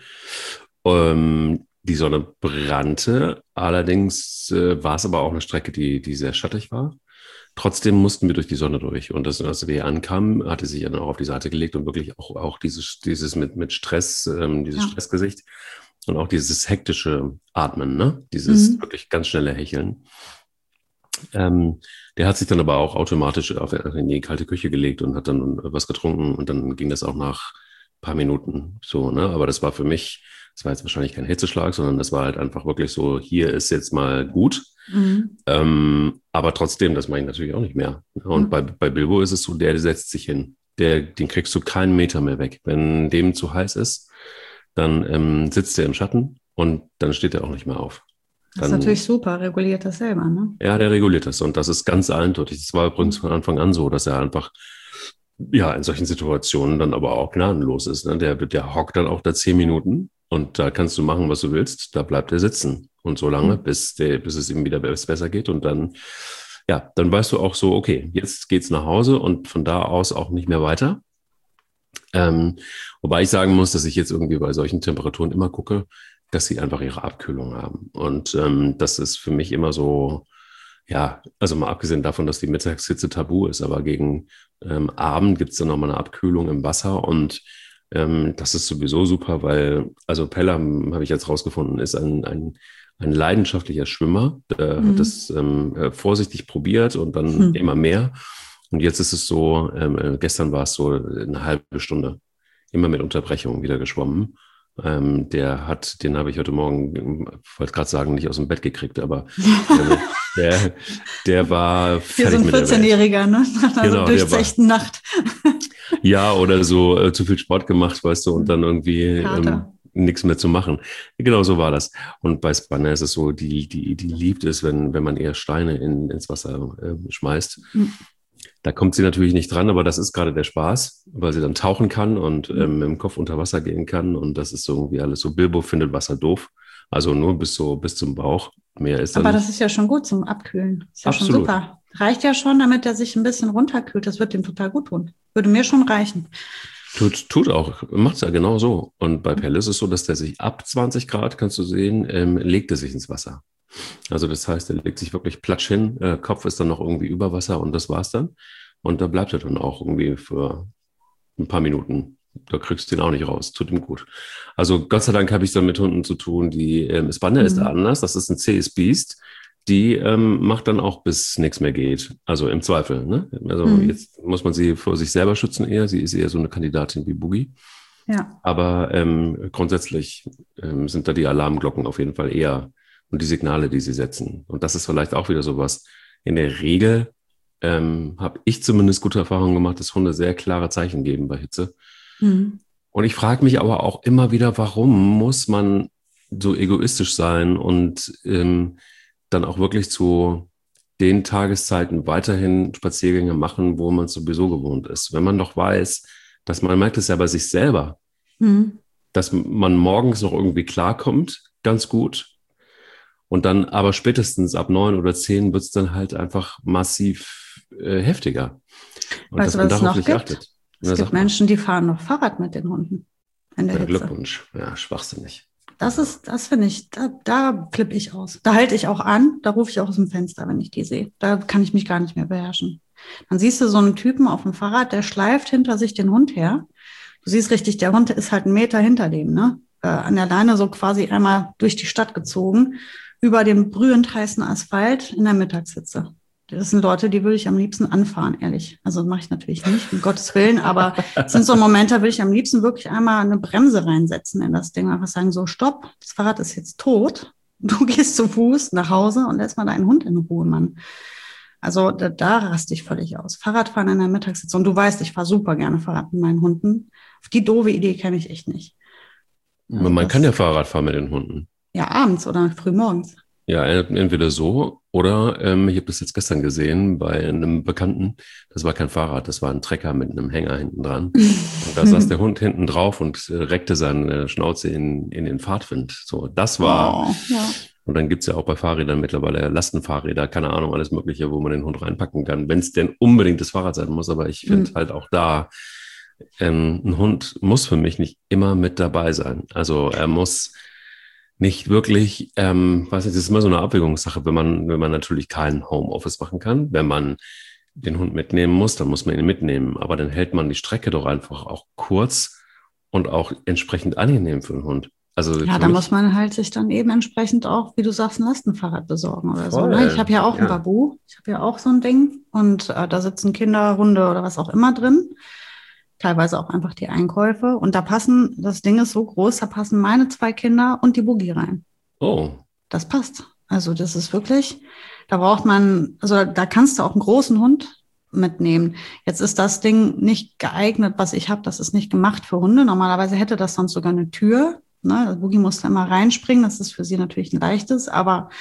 Ähm, die Sonne brannte, allerdings äh, war es aber auch eine Strecke, die, die sehr schattig war. Trotzdem mussten wir durch die Sonne durch. Und das, als wir hier ankamen, hatte sich dann auch auf die Seite gelegt und wirklich auch, auch dieses, dieses mit, mit Stress, ähm, dieses ja. Stressgesicht und auch dieses hektische Atmen, ne? Dieses mhm. wirklich ganz schnelle Hecheln. Ähm, der hat sich dann aber auch automatisch auf, in die kalte Küche gelegt und hat dann was getrunken und dann ging das auch nach ein paar Minuten so, ne? Aber das war für mich, das war jetzt wahrscheinlich kein Hitzeschlag, sondern das war halt einfach wirklich so, hier ist jetzt mal gut. Mhm. Ähm, aber trotzdem, das mache ich natürlich auch nicht mehr. Und mhm. bei, bei Bilbo ist es so, der setzt sich hin. Der, den kriegst du keinen Meter mehr weg. Wenn dem zu heiß ist, dann ähm, sitzt er im Schatten und dann steht er auch nicht mehr auf. Das ist natürlich super, reguliert das selber, ne? Ja, der reguliert das und das ist ganz eindeutig. Das war übrigens von Anfang an so, dass er einfach ja in solchen Situationen dann aber auch gnadenlos ist. Ne? Der, der hockt dann auch da zehn Minuten und da kannst du machen, was du willst. Da bleibt er sitzen und so lange, bis, der, bis es ihm wieder besser geht und dann, ja, dann weißt du auch so, okay, jetzt geht's nach Hause und von da aus auch nicht mehr weiter. Ähm, wobei ich sagen muss, dass ich jetzt irgendwie bei solchen Temperaturen immer gucke, dass sie einfach ihre Abkühlung haben. Und ähm, das ist für mich immer so, ja, also mal abgesehen davon, dass die Mittagshitze tabu ist, aber gegen ähm, Abend gibt es dann nochmal eine Abkühlung im Wasser und ähm, das ist sowieso super, weil, also Pelle, habe ich jetzt rausgefunden, ist ein, ein, ein leidenschaftlicher Schwimmer, der mhm. hat das ähm, vorsichtig probiert und dann mhm. immer mehr. Und jetzt ist es so, ähm, gestern war es so eine halbe Stunde, immer mit Unterbrechung wieder geschwommen. Ähm, der hat, den habe ich heute Morgen, ich wollte gerade sagen, nicht aus dem Bett gekriegt, aber äh, der, der war fertig mit der Welt. So ein vierzehn-Jähriger, ne? Nach einer genau, durchzechten Nacht. Ja, oder so äh, zu viel Sport gemacht, weißt du, und dann irgendwie ähm, nichts mehr zu machen. Genau so war das. Und bei Spanner ist es so, die, die, die liebt es, wenn, wenn man eher Steine in, ins Wasser äh, schmeißt. Mhm. Da kommt sie natürlich nicht dran, aber das ist gerade der Spaß, weil sie dann tauchen kann und ähm, im Kopf unter Wasser gehen kann. Und das ist so irgendwie alles so. Bilbo findet Wasser doof. Also nur bis so bis zum Bauch. Mehr ist dann aber nicht. Das ist ja schon gut zum Abkühlen. Ist ja Absolut. Schon super. Reicht ja schon, damit er sich ein bisschen runterkühlt. Das wird ihm total gut tun. Würde mir schon reichen. Tut, tut auch. Macht es ja genau so. Und bei Pelle ist es so, dass der sich ab zwanzig Grad, kannst du sehen, ähm, legt er sich ins Wasser. Also das heißt, er legt sich wirklich platsch hin, äh, Kopf ist dann noch irgendwie über Wasser und das war's dann. Und da bleibt er dann auch irgendwie für ein paar Minuten. Da kriegst du den auch nicht raus. Tut ihm gut. Also Gott sei Dank habe ich dann mit Hunden zu tun, die, ähm, Spanner mhm. ist da anders. Das ist ein zähes Biest. die ähm, macht dann auch, bis nichts mehr geht. Also im Zweifel. Ne? Also mhm. jetzt muss man sie vor sich selber schützen eher. Sie ist eher so eine Kandidatin wie Boogie. Ja. Aber ähm, grundsätzlich ähm, sind da die Alarmglocken auf jeden Fall eher und die Signale, die sie setzen. Und das ist vielleicht auch wieder sowas. In der Regel ähm, habe ich zumindest gute Erfahrungen gemacht, dass Hunde sehr klare Zeichen geben bei Hitze. Mhm. Und ich frage mich aber auch immer wieder, warum muss man so egoistisch sein und ähm, dann auch wirklich zu den Tageszeiten weiterhin Spaziergänge machen, wo man es sowieso gewohnt ist. Wenn man doch weiß, dass man merkt es ja bei sich selber, mhm. dass man morgens noch irgendwie klarkommt, ganz gut. Und dann aber spätestens ab neun oder zehn wird es dann halt einfach massiv äh, heftiger. Und weißt dass man darauf noch nicht gibt? achtet. Es gibt Menschen, die fahren noch Fahrrad mit den Hunden. In der ja, Glückwunsch. Ja, schwachsinnig. Das ist, das finde ich, da, da flippe ich aus. Da halte ich auch an, da rufe ich auch aus dem Fenster, wenn ich die sehe. Da kann ich mich gar nicht mehr beherrschen. Dann siehst du so einen Typen auf dem Fahrrad, der schleift hinter sich den Hund her. Du siehst richtig, der Hund ist halt einen Meter hinter dem, ne? Äh, an der Leine so quasi einmal durch die Stadt gezogen, über dem brühend heißen Asphalt in der Mittagshitze. Das sind Leute, die würde ich am liebsten anfahren, ehrlich. Also mache ich natürlich nicht, um Gottes Willen, aber es sind so Momente, da würde ich am liebsten wirklich einmal eine Bremse reinsetzen in das Ding. Einfach sagen, so stopp, das Fahrrad ist jetzt tot. Du gehst zu Fuß nach Hause und lässt mal deinen Hund in Ruhe, Mann. Also da, da raste ich völlig aus. Fahrradfahren in der Mittagshitze. Und du weißt, ich fahre super gerne Fahrrad mit meinen Hunden. Auf die doofe Idee kenne ich echt nicht. Also man das, kann ja Fahrrad fahren mit den Hunden. Ja, abends oder früh morgens. Ja, entweder so oder ähm, ich habe das jetzt gestern gesehen bei einem Bekannten. Das war kein Fahrrad, das war ein Trecker mit einem Hänger hinten dran. Und da saß der Hund hinten drauf und äh, reckte seine Schnauze in, in den Fahrtwind. So, das war. Oh, ja. Und dann gibt's ja auch bei Fahrrädern mittlerweile Lastenfahrräder, keine Ahnung, alles Mögliche, wo man den Hund reinpacken kann, wenn es denn unbedingt das Fahrrad sein muss. Aber ich finde mhm. halt auch da, ähm, ein Hund muss für mich nicht immer mit dabei sein. Also er muss nicht wirklich, ähm, weiß nicht, das ist immer so eine Abwägungssache, wenn man, wenn man natürlich kein Homeoffice machen kann. Wenn man den Hund mitnehmen muss, dann muss man ihn mitnehmen. Aber dann hält man die Strecke doch einfach auch kurz und auch entsprechend angenehm für den Hund. Also ja, da muss man halt sich dann eben entsprechend auch, wie du sagst, ein Lastenfahrrad besorgen oder voll, so. Ne? Ich habe ja auch ja. ein Babu, ich habe ja auch so ein Ding und äh, da sitzen Kinder, Hunde oder was auch immer drin. Teilweise auch einfach die Einkäufe. Und da passen, das Ding ist so groß, da passen meine zwei Kinder und die Boogie rein. Oh. Das passt. Also das ist wirklich, da braucht man, also da kannst du auch einen großen Hund mitnehmen. Jetzt ist das Ding nicht geeignet, was ich habe. Das ist nicht gemacht für Hunde. Normalerweise hätte das sonst sogar eine Tür. Ne? Das Boogie muss da immer reinspringen. Das ist für sie natürlich ein leichtes. Aber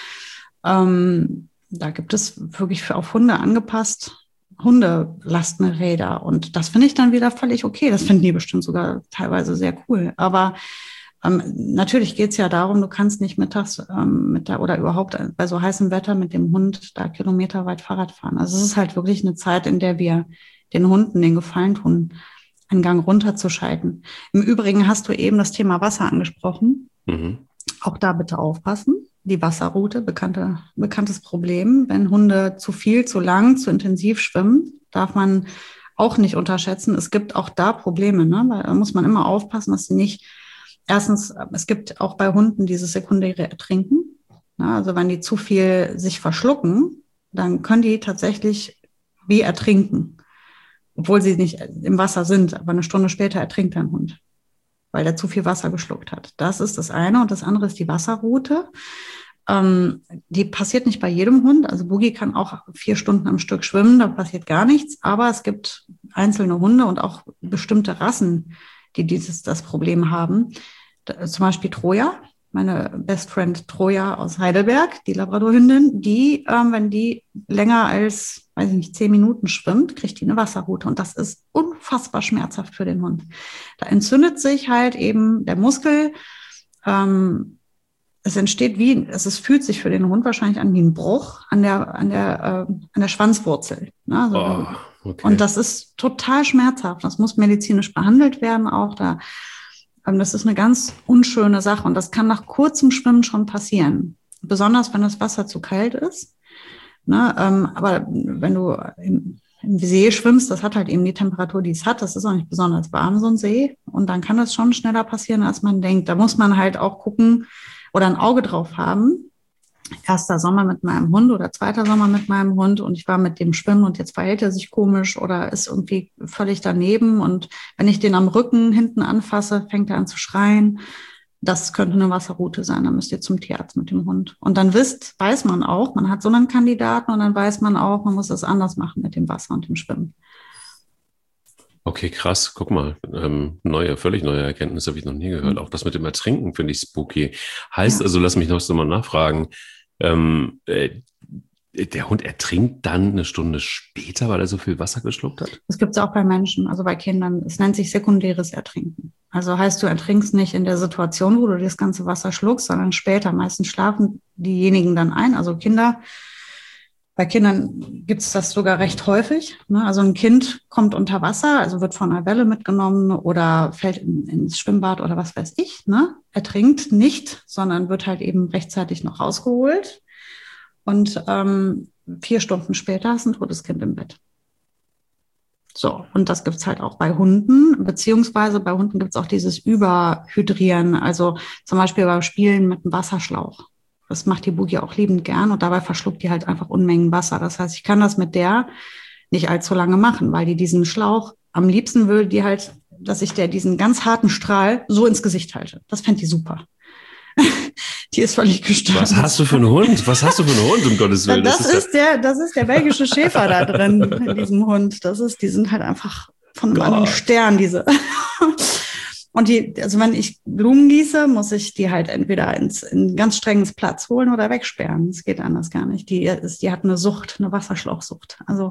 ähm, da gibt es wirklich für auf Hunde angepasst Hundelastenräder. Und das finde ich dann wieder völlig okay. Das finden die bestimmt sogar teilweise sehr cool. Aber ähm, natürlich geht es ja darum, du kannst nicht mittags ähm, mit der, oder überhaupt bei so heißem Wetter mit dem Hund da kilometerweit Fahrrad fahren. Also es ist halt wirklich eine Zeit, in der wir den Hunden den Gefallen tun, einen Gang runterzuschalten. Im Übrigen hast du eben das Thema Wasser angesprochen. Mhm. Auch da bitte aufpassen. Die Wasserroute, bekannte, bekanntes Problem. Wenn Hunde zu viel, zu lang, zu intensiv schwimmen, darf man auch nicht unterschätzen. Es gibt auch da Probleme, ne? Weil da muss man immer aufpassen, dass sie nicht, erstens, es gibt auch bei Hunden dieses sekundäre Ertrinken. Ne? Also wenn die zu viel sich verschlucken, dann können die tatsächlich wie ertrinken, obwohl sie nicht im Wasser sind. Aber eine Stunde später ertrinkt ein Hund, weil der zu viel Wasser geschluckt hat. Das ist das eine. Und das andere ist die Wasserroute. Ähm, die passiert nicht bei jedem Hund. Also Boogie kann auch vier Stunden am Stück schwimmen, da passiert gar nichts. Aber es gibt einzelne Hunde und auch bestimmte Rassen, die dieses das Problem haben. Da, zum Beispiel Troja, meine Best Friend Troja aus Heidelberg, die Labradorhündin, die, ähm, wenn die länger als, weiß ich nicht, zehn Minuten schwimmt, kriegt die eine Wasserroute. Und das ist unfassbar schmerzhaft für den Hund. Da entzündet sich halt eben der Muskel. Ähm, es entsteht wie, es ist, fühlt sich für den Hund wahrscheinlich an wie ein Bruch an der, an der, äh, an der Schwanzwurzel. Ne? Also, oh, okay. Und das ist total schmerzhaft. Das muss medizinisch behandelt werden auch. Da, ähm, das ist eine ganz unschöne Sache. Und das kann nach kurzem Schwimmen schon passieren. Besonders, wenn das Wasser zu kalt ist. Ne? Ähm, aber wenn du im, im See schwimmst, das hat halt eben die Temperatur, die es hat. Das ist auch nicht besonders warm, so ein See. Und dann kann das schon schneller passieren, als man denkt. Da muss man halt auch gucken oder ein Auge drauf haben, erster Sommer mit meinem Hund oder zweiter Sommer mit meinem Hund und ich war mit dem schwimmen und jetzt verhält er sich komisch oder ist irgendwie völlig daneben und wenn ich den am Rücken hinten anfasse, fängt er an zu schreien. Das könnte eine Wasserrute sein, dann müsst ihr zum Tierarzt mit dem Hund. Und dann wisst, weiß man auch, man hat so einen Kandidaten und dann weiß man auch, man muss es anders machen mit dem Wasser und dem Schwimmen. Okay, krass. Guck mal, ähm, neue, völlig neue Erkenntnisse habe ich noch nie gehört. Mhm. Auch das mit dem Ertrinken finde ich spooky. Heißt Ja. also, lass mich noch so mal nachfragen, ähm, äh, der Hund ertrinkt dann eine Stunde später, weil er so viel Wasser geschluckt hat? Das gibt es auch bei Menschen, also bei Kindern. Es nennt sich sekundäres Ertrinken. Also heißt, du ertrinkst nicht in der Situation, wo du das ganze Wasser schluckst, sondern später. Meistens schlafen diejenigen dann ein, also Kinder. Bei Kindern gibt es das sogar recht häufig. Ne? Also ein Kind kommt unter Wasser, also wird von einer Welle mitgenommen oder fällt in, ins Schwimmbad oder was weiß ich. Ne? Ertrinkt nicht, sondern wird halt eben rechtzeitig noch rausgeholt. Und ähm, vier Stunden später ist ein totes Kind im Bett. So, und das gibt's halt auch bei Hunden, beziehungsweise bei Hunden gibt's auch dieses Überhydrieren, also zum Beispiel beim Spielen mit einem Wasserschlauch. Das macht die Boogie auch liebend gern und dabei verschluckt die halt einfach Unmengen Wasser. Das heißt, ich kann das mit der nicht allzu lange machen, weil die diesen Schlauch am liebsten will, die halt, dass ich der diesen ganz harten Strahl so ins Gesicht halte. Das fände die super. Die ist völlig gestört. Was hast du für einen Hund? Was hast du für einen Hund, um Gottes Willen? Das, das ist, ist der, das ist der belgische Schäfer da drin, in diesem Hund. Das ist, die sind halt einfach von einem anderen Stern, diese. Und die, also wenn ich Blumen gieße, muss ich die halt entweder ins, in ein ganz strenges Platz holen oder wegsperren. Das geht anders gar nicht. Die ist, die hat eine Sucht, eine Wasserschlauchsucht. Also,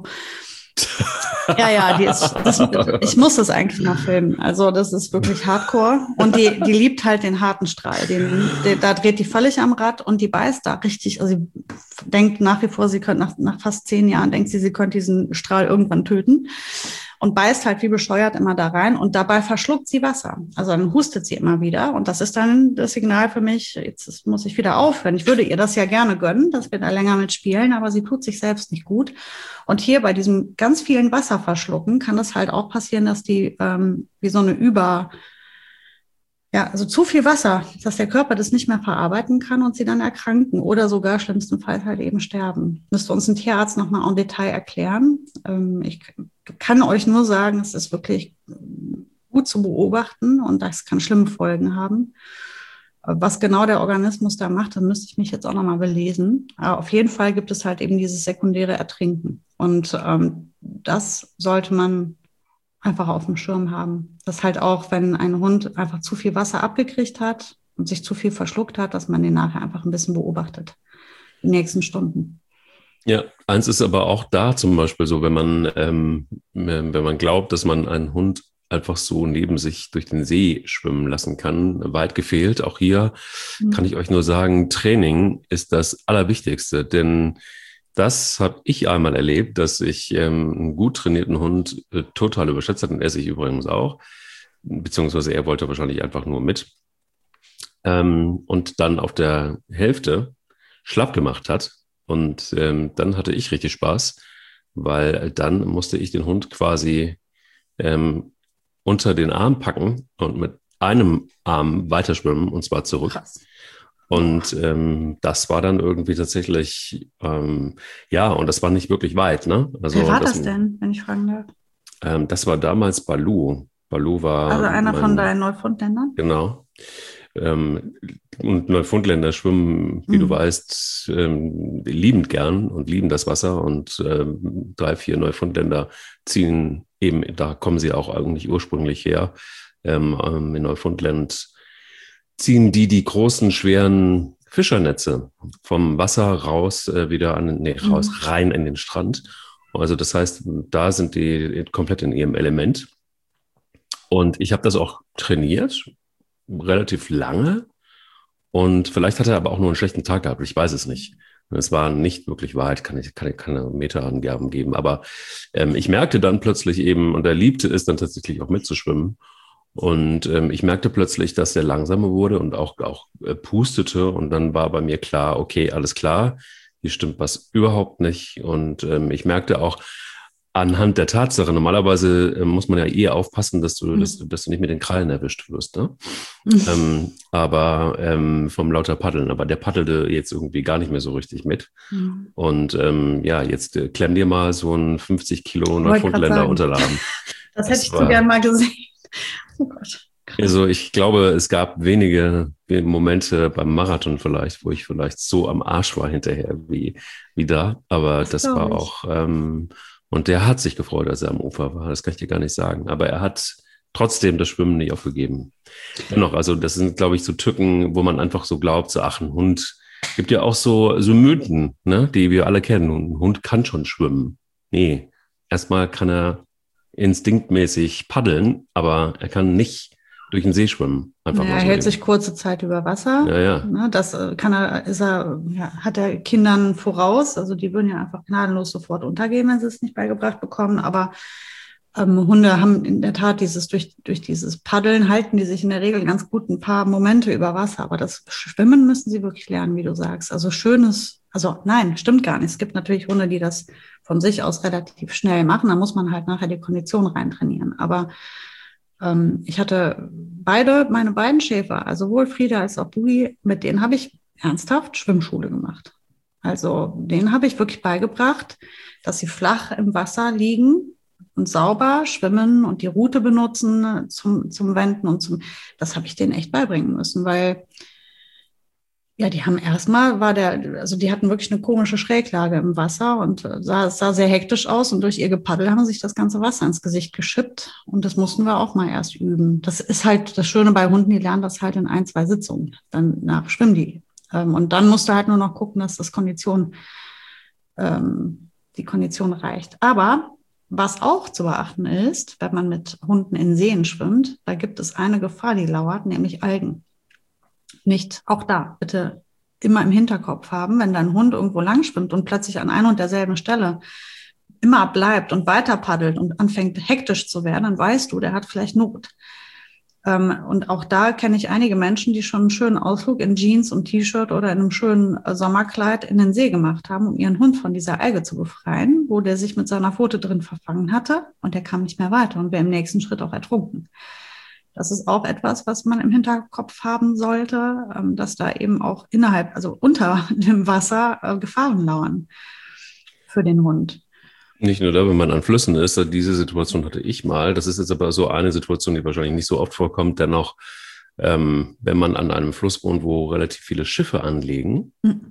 ja, ja, die ist, das, ich muss das eigentlich mal filmen. Also das ist wirklich hardcore. Und die, die liebt halt den harten Strahl. Den, den, da dreht die völlig am Rad und die beißt da richtig. Also sie denkt nach wie vor, sie könnte nach, nach fast zehn Jahren, denkt sie, sie könnte diesen Strahl irgendwann töten. Und beißt halt wie bescheuert immer da rein und dabei verschluckt sie Wasser. Also dann hustet sie immer wieder und das ist dann das Signal für mich, jetzt muss ich wieder aufhören. Ich würde ihr das ja gerne gönnen, dass wir da länger mit spielen, aber sie tut sich selbst nicht gut. Und hier bei diesem ganz vielen Wasserverschlucken kann es halt auch passieren, dass die ähm, wie so eine Über... Ja, also zu viel Wasser, dass der Körper das nicht mehr verarbeiten kann und sie dann erkranken oder sogar schlimmstenfalls halt eben sterben. Müsste uns ein Tierarzt nochmal en Detail erklären. Ähm, ich kann euch nur sagen, es ist wirklich gut zu beobachten und das kann schlimme Folgen haben. Was genau der Organismus da macht, da müsste ich mich jetzt auch nochmal belesen. Aber auf jeden Fall gibt es halt eben dieses sekundäre Ertrinken. Und ähm, das sollte man einfach auf dem Schirm haben. Das halt auch, wenn ein Hund einfach zu viel Wasser abgekriegt hat und sich zu viel verschluckt hat, dass man den nachher einfach ein bisschen beobachtet, die nächsten Stunden. Ja, eins ist aber auch da zum Beispiel so, wenn man, ähm, wenn man glaubt, dass man einen Hund einfach so neben sich durch den See schwimmen lassen kann, weit gefehlt. Auch hier mhm. kann ich euch nur sagen, Training ist das Allerwichtigste, denn das habe ich einmal erlebt, dass ich ähm, einen gut trainierten Hund äh, total überschätzt hat und er sich übrigens auch, beziehungsweise er wollte wahrscheinlich einfach nur mit ähm, und dann auf der Hälfte schlapp gemacht hat und ähm, dann hatte ich richtig Spaß, weil dann musste ich den Hund quasi ähm, unter den Arm packen und mit einem Arm weiterschwimmen und zwar zurück. Krass. Und ähm, das war dann irgendwie tatsächlich, ähm, ja, und das war nicht wirklich weit, ne? Also, wer war das, das denn, wenn ich fragen darf? Ähm, das war damals Balu. Balu war... Also einer mein, von deinen Neufundländern? Genau. Ähm, und Neufundländer schwimmen, wie mhm. du weißt, ähm, liebend gern und lieben das Wasser. Und ähm, drei, vier Neufundländer ziehen eben, da kommen sie auch eigentlich ursprünglich her, ähm, ähm, in Neufundland ziehen die die großen, schweren Fischernetze vom Wasser raus, äh, wieder an, nee, raus, mhm. rein in den Strand. Also das heißt, da sind die komplett in ihrem Element. Und ich habe das auch trainiert, relativ lange. Und vielleicht hat er aber auch nur einen schlechten Tag gehabt, ich weiß es nicht. Es war nicht wirklich Wahrheit, kann ich kann, keine Meterangaben geben. Aber ähm, ich merkte dann plötzlich eben, und er liebte es dann tatsächlich auch mitzuschwimmen, und ähm, ich merkte plötzlich, dass er langsamer wurde und auch, auch äh, pustete. Und dann war bei mir klar, okay, alles klar, hier stimmt was überhaupt nicht. Und ähm, ich merkte auch, anhand der Tatsache, normalerweise äh, muss man ja eher aufpassen, dass du, Mhm. dass, dass du nicht mit den Krallen erwischt wirst, ne? Mhm. Ähm, aber ähm, vom lauter Paddeln. Aber der paddelte jetzt irgendwie gar nicht mehr so richtig mit. Mhm. Und ähm, ja, jetzt äh, klemm dir mal so einen fünfzig Kilo Wollte grad Neufundländer sagen. unter den Arm. Das Das hätte ich so war- gern mal gesehen. Oh Gott. Also ich glaube, es gab wenige Momente beim Marathon vielleicht, wo ich vielleicht so am Arsch war hinterher wie, wie da. Aber Das das, glaub war ich. auch, ähm, und der hat sich gefreut, als er am Ufer war. Das kann ich dir gar nicht sagen. Aber er hat trotzdem das Schwimmen nicht aufgegeben. Dennoch, also das sind, glaube ich, so Tücken, wo man einfach so glaubt, so ach, ein Hund, gibt ja auch so, so Mythen, ne, die wir alle kennen. Und ein Hund kann schon schwimmen. Nee, erstmal kann er instinktmäßig paddeln, aber er kann nicht durch den See schwimmen. Einfach Ja, mal er so hält eben. sich kurze Zeit über Wasser. Ja, ja. Ne, das äh, kann er, ist er, ja, hat er Kindern voraus. Also die würden ja einfach gnadenlos sofort untergehen, wenn sie es nicht beigebracht bekommen. Aber ähm, Hunde haben in der Tat dieses, durch, durch dieses Paddeln halten die sich in der Regel ganz gut ein paar Momente über Wasser. Aber das Schwimmen müssen sie wirklich lernen, wie du sagst. Also schönes, also nein, stimmt gar nicht. Es gibt natürlich Hunde, die das von sich aus relativ schnell machen. Da muss man halt nachher die Kondition reintrainieren. Aber ähm, ich hatte beide, meine beiden Schäfer, also sowohl Frieda als auch Budi, mit denen habe ich ernsthaft Schwimmschule gemacht. Also denen habe ich wirklich beigebracht, dass sie flach im Wasser liegen und sauber schwimmen und die Route benutzen zum, zum Wenden und zum, das habe ich denen echt beibringen müssen, weil ja, die haben erstmal, war der, also die hatten wirklich eine komische Schräglage im Wasser und äh, sah, es sah sehr hektisch aus und durch ihr Gepaddel haben sich das ganze Wasser ins Gesicht geschippt und das mussten wir auch mal erst üben. Das ist halt das Schöne bei Hunden, die lernen das halt in ein, zwei Sitzungen. Danach schwimmen die. Ähm, und dann musst du halt nur noch gucken, dass das Kondition, ähm, die Kondition reicht. Aber was auch zu beachten ist, wenn man mit Hunden in Seen schwimmt, da gibt es eine Gefahr, die lauert, nämlich Algen. Nicht, auch da bitte immer im Hinterkopf haben, wenn dein Hund irgendwo lang schwimmt und plötzlich an einer und derselben Stelle immer bleibt und weiter paddelt und anfängt hektisch zu werden, dann weißt du, der hat vielleicht Not. Ähm, und auch da kenne ich einige Menschen, die schon einen schönen Ausflug in Jeans und T-Shirt oder in einem schönen Sommerkleid in den See gemacht haben, um ihren Hund von dieser Alge zu befreien, wo der sich mit seiner Pfote drin verfangen hatte und der kam nicht mehr weiter und wäre im nächsten Schritt auch ertrunken. Das ist auch etwas, was man im Hinterkopf haben sollte, dass da eben auch innerhalb, also unter dem Wasser Gefahren lauern für den Hund. Nicht nur da, wenn man an Flüssen ist, diese Situation hatte ich mal. Das ist jetzt aber so eine Situation, die wahrscheinlich nicht so oft vorkommt. Dennoch, ähm, wenn man an einem Fluss wohnt, wo relativ viele Schiffe anlegen mhm.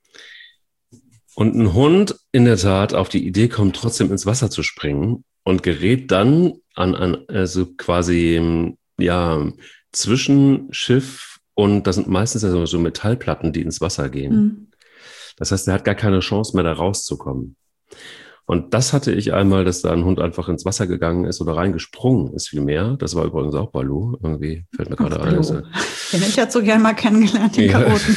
und ein Hund in der Tat auf die Idee kommt, trotzdem ins Wasser zu springen und gerät dann an, an also quasi ja, zwischen Schiff und das sind meistens also so Metallplatten, die ins Wasser gehen. Mhm. Das heißt, er hat gar keine Chance mehr, da rauszukommen. Und das hatte ich einmal, dass da ein Hund einfach ins Wasser gegangen ist oder reingesprungen ist vielmehr. Das war übrigens auch Balu. Irgendwie fällt mir gerade ein. Also, den hätte ich jetzt so gerne mal kennengelernt, den ja. Chaoten.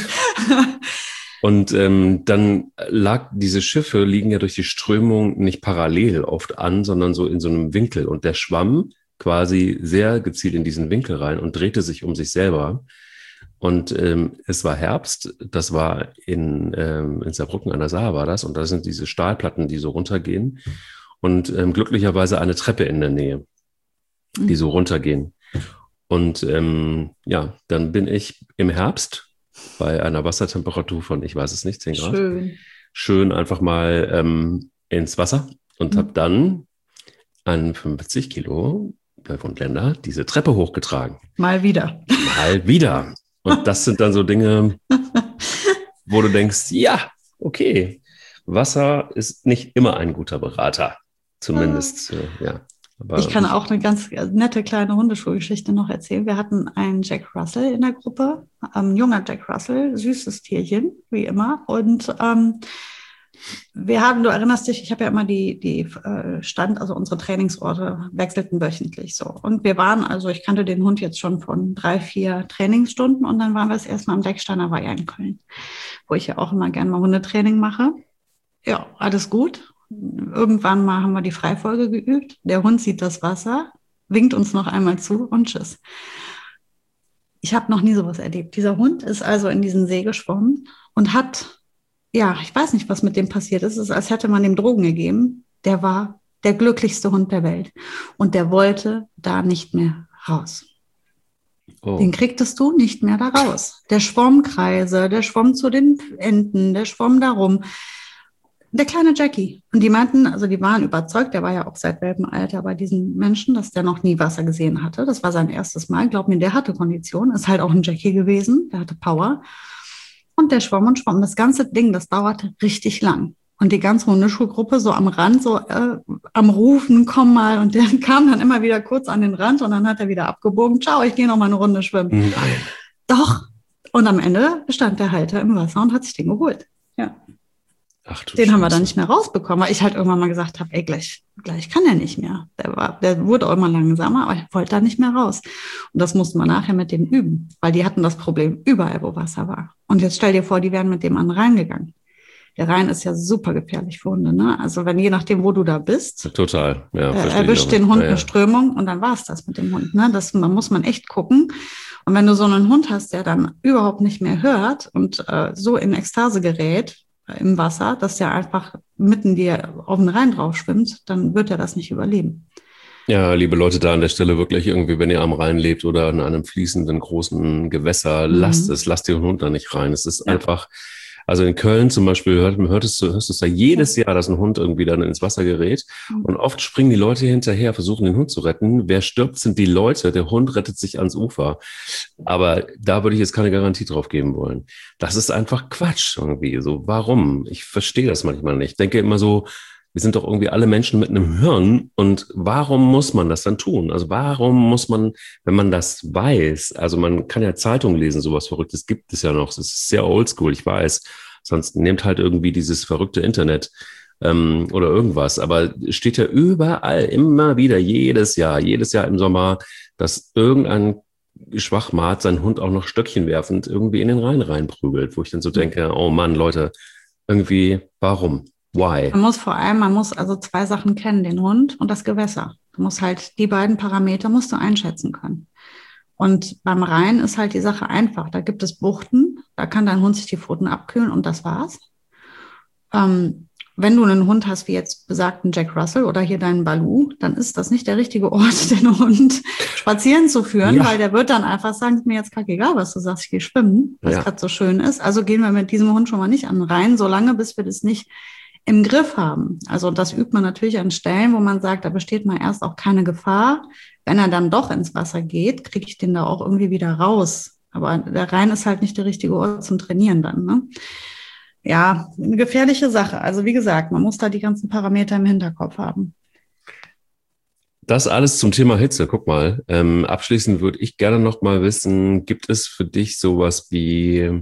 Und ähm, dann lag, diese Schiffe liegen ja durch die Strömung nicht parallel oft an, sondern so in so einem Winkel. Und der schwamm quasi sehr gezielt in diesen Winkel rein und drehte sich um sich selber. Und ähm, es war Herbst, das war in, ähm, in Saarbrücken an der Saar war das. Und da sind diese Stahlplatten, die so runtergehen. Und ähm, glücklicherweise eine Treppe in der Nähe, die so runtergehen. Und ähm, ja, dann bin ich im Herbst bei einer Wassertemperatur von, ich weiß es nicht, zehn Grad. Schön. Schön einfach mal ähm, ins Wasser und mhm. habe dann einen fünfzig Kilo Neufundländer diese Treppe hochgetragen. Mal wieder. Mal wieder. Und das sind dann so Dinge, wo du denkst, ja, okay, Wasser ist nicht immer ein guter Berater. Zumindest, äh, ja. Aber ich kann auch eine ganz nette kleine Hundeschulgeschichte noch erzählen. Wir hatten einen Jack Russell in der Gruppe, ein junger Jack Russell, süßes Tierchen, wie immer. Und ähm, wir haben, du erinnerst dich, ich habe ja immer die, die äh, Stand, also unsere Trainingsorte wechselten wöchentlich so. Und wir waren, also ich kannte den Hund jetzt schon von drei, vier Trainingsstunden und dann waren wir das erste Mal am Decksteiner Weiher in Köln, wo ich ja auch immer gerne mal Hundetraining mache. Ja, alles gut. Irgendwann mal haben wir die Freifolge geübt. Der Hund sieht das Wasser, winkt uns noch einmal zu und tschüss. Ich habe noch nie sowas erlebt. Dieser Hund ist also in diesen See geschwommen und hat, ja, ich weiß nicht, was mit dem passiert ist. Es ist, als hätte man dem Drogen gegeben. Der war Der glücklichste Hund der Welt. Und der wollte da nicht mehr raus. Oh. Den kriegtest du nicht mehr da raus. Der schwamm Kreise, der schwamm zu den Enten, der schwamm darum. Der kleine Jackie. Und die meinten, also die waren überzeugt, der war ja auch seit Welpenalter bei diesen Menschen, dass der noch nie Wasser gesehen hatte. Das war sein erstes Mal. Glaub mir, der hatte Kondition. Ist halt auch ein Jackie gewesen. Der hatte Power. Und der schwamm und schwamm. Das ganze Ding, das dauerte richtig lang. Und die ganze Hundeschulgruppe so am Rand, so äh, am Rufen, komm mal. Und der kam dann immer wieder kurz an den Rand und dann hat er wieder abgebogen. Ciao, ich gehe noch mal eine Runde schwimmen. Nein. Doch. Und am Ende stand der Halter im Wasser und hat sich den geholt. Ja. Ach, du den Scheiße. Haben wir dann nicht mehr rausbekommen, weil ich halt irgendwann mal gesagt habe, ey, gleich, gleich kann er nicht mehr. Der, war, der wurde auch immer langsamer, aber ich wollte da nicht mehr raus. Und das mussten wir nachher mit dem üben, weil die hatten das Problem überall, wo Wasser war. Und jetzt stell dir vor, die wären mit dem an den Rhein gegangen. Der Rhein ist ja super gefährlich für Hunde, ne? Also wenn je nachdem, wo du da bist, total, ja, äh, erwischt den Hund ja, ja. eine Strömung und dann war es das mit dem Hund, ne? Das man, muss man echt gucken. Und wenn du so einen Hund hast, der dann überhaupt nicht mehr hört und äh, so in Ekstase gerät äh, im Wasser, dass der einfach mitten dir auf den Rhein drauf schwimmt, dann wird er das nicht überleben. Ja, liebe Leute, da an der Stelle wirklich irgendwie, wenn ihr am Rhein lebt oder in einem fließenden großen Gewässer, mhm. lasst es, lasst den Hund da nicht rein. Es ist ja. einfach... Also in Köln zum Beispiel hört, hörtest du, hörst du es da jedes Jahr, dass ein Hund irgendwie dann ins Wasser gerät. Und oft springen die Leute hinterher, versuchen den Hund zu retten. Wer stirbt, sind die Leute. Der Hund rettet sich ans Ufer. Aber da würde ich jetzt keine Garantie drauf geben wollen. Das ist einfach Quatsch irgendwie. So, warum? Ich verstehe das manchmal nicht. Ich denke immer so, wir sind doch irgendwie alle Menschen mit einem Hirn. Und warum muss man das dann tun? Also warum muss man, wenn man das weiß, also man kann ja Zeitungen lesen, sowas Verrücktes gibt es ja noch. Es ist sehr oldschool, ich weiß. Sonst nehmt halt irgendwie dieses verrückte Internet ähm, oder irgendwas. Aber es steht ja überall immer wieder, jedes Jahr, jedes Jahr im Sommer, dass irgendein Schwachmat seinen Hund auch noch Stöckchen werfend irgendwie in den Rhein reinprügelt. Wo ich dann so denke, oh Mann, Leute, irgendwie, warum? Why? Man muss vor allem, man muss also zwei Sachen kennen, den Hund und das Gewässer. Du musst halt, die beiden Parameter musst du einschätzen können. Und beim Rhein ist halt die Sache einfach. Da gibt es Buchten, da kann dein Hund sich die Pfoten abkühlen und das war's. Ähm, wenn du einen Hund hast, wie jetzt besagten Jack Russell oder hier deinen Baloo, dann ist das nicht der richtige Ort, den Hund spazieren zu führen, ja. weil der wird dann einfach sagen, ist mir jetzt kackegal, was du sagst, ich gehe schwimmen, was ja. gerade so schön ist. Also gehen wir mit diesem Hund schon mal nicht an den Rhein, solange bis wir das nicht im Griff haben. Also das übt man natürlich an Stellen, wo man sagt, da besteht mal erst auch keine Gefahr. Wenn er dann doch ins Wasser geht, kriege ich den da auch irgendwie wieder raus. Aber der Rhein ist halt nicht der richtige Ort zum Trainieren dann. Ne? Ja, eine gefährliche Sache. Also wie gesagt, man muss da die ganzen Parameter im Hinterkopf haben. Das alles zum Thema Hitze. Guck mal, ähm, abschließend würde ich gerne noch mal wissen, gibt es für dich sowas wie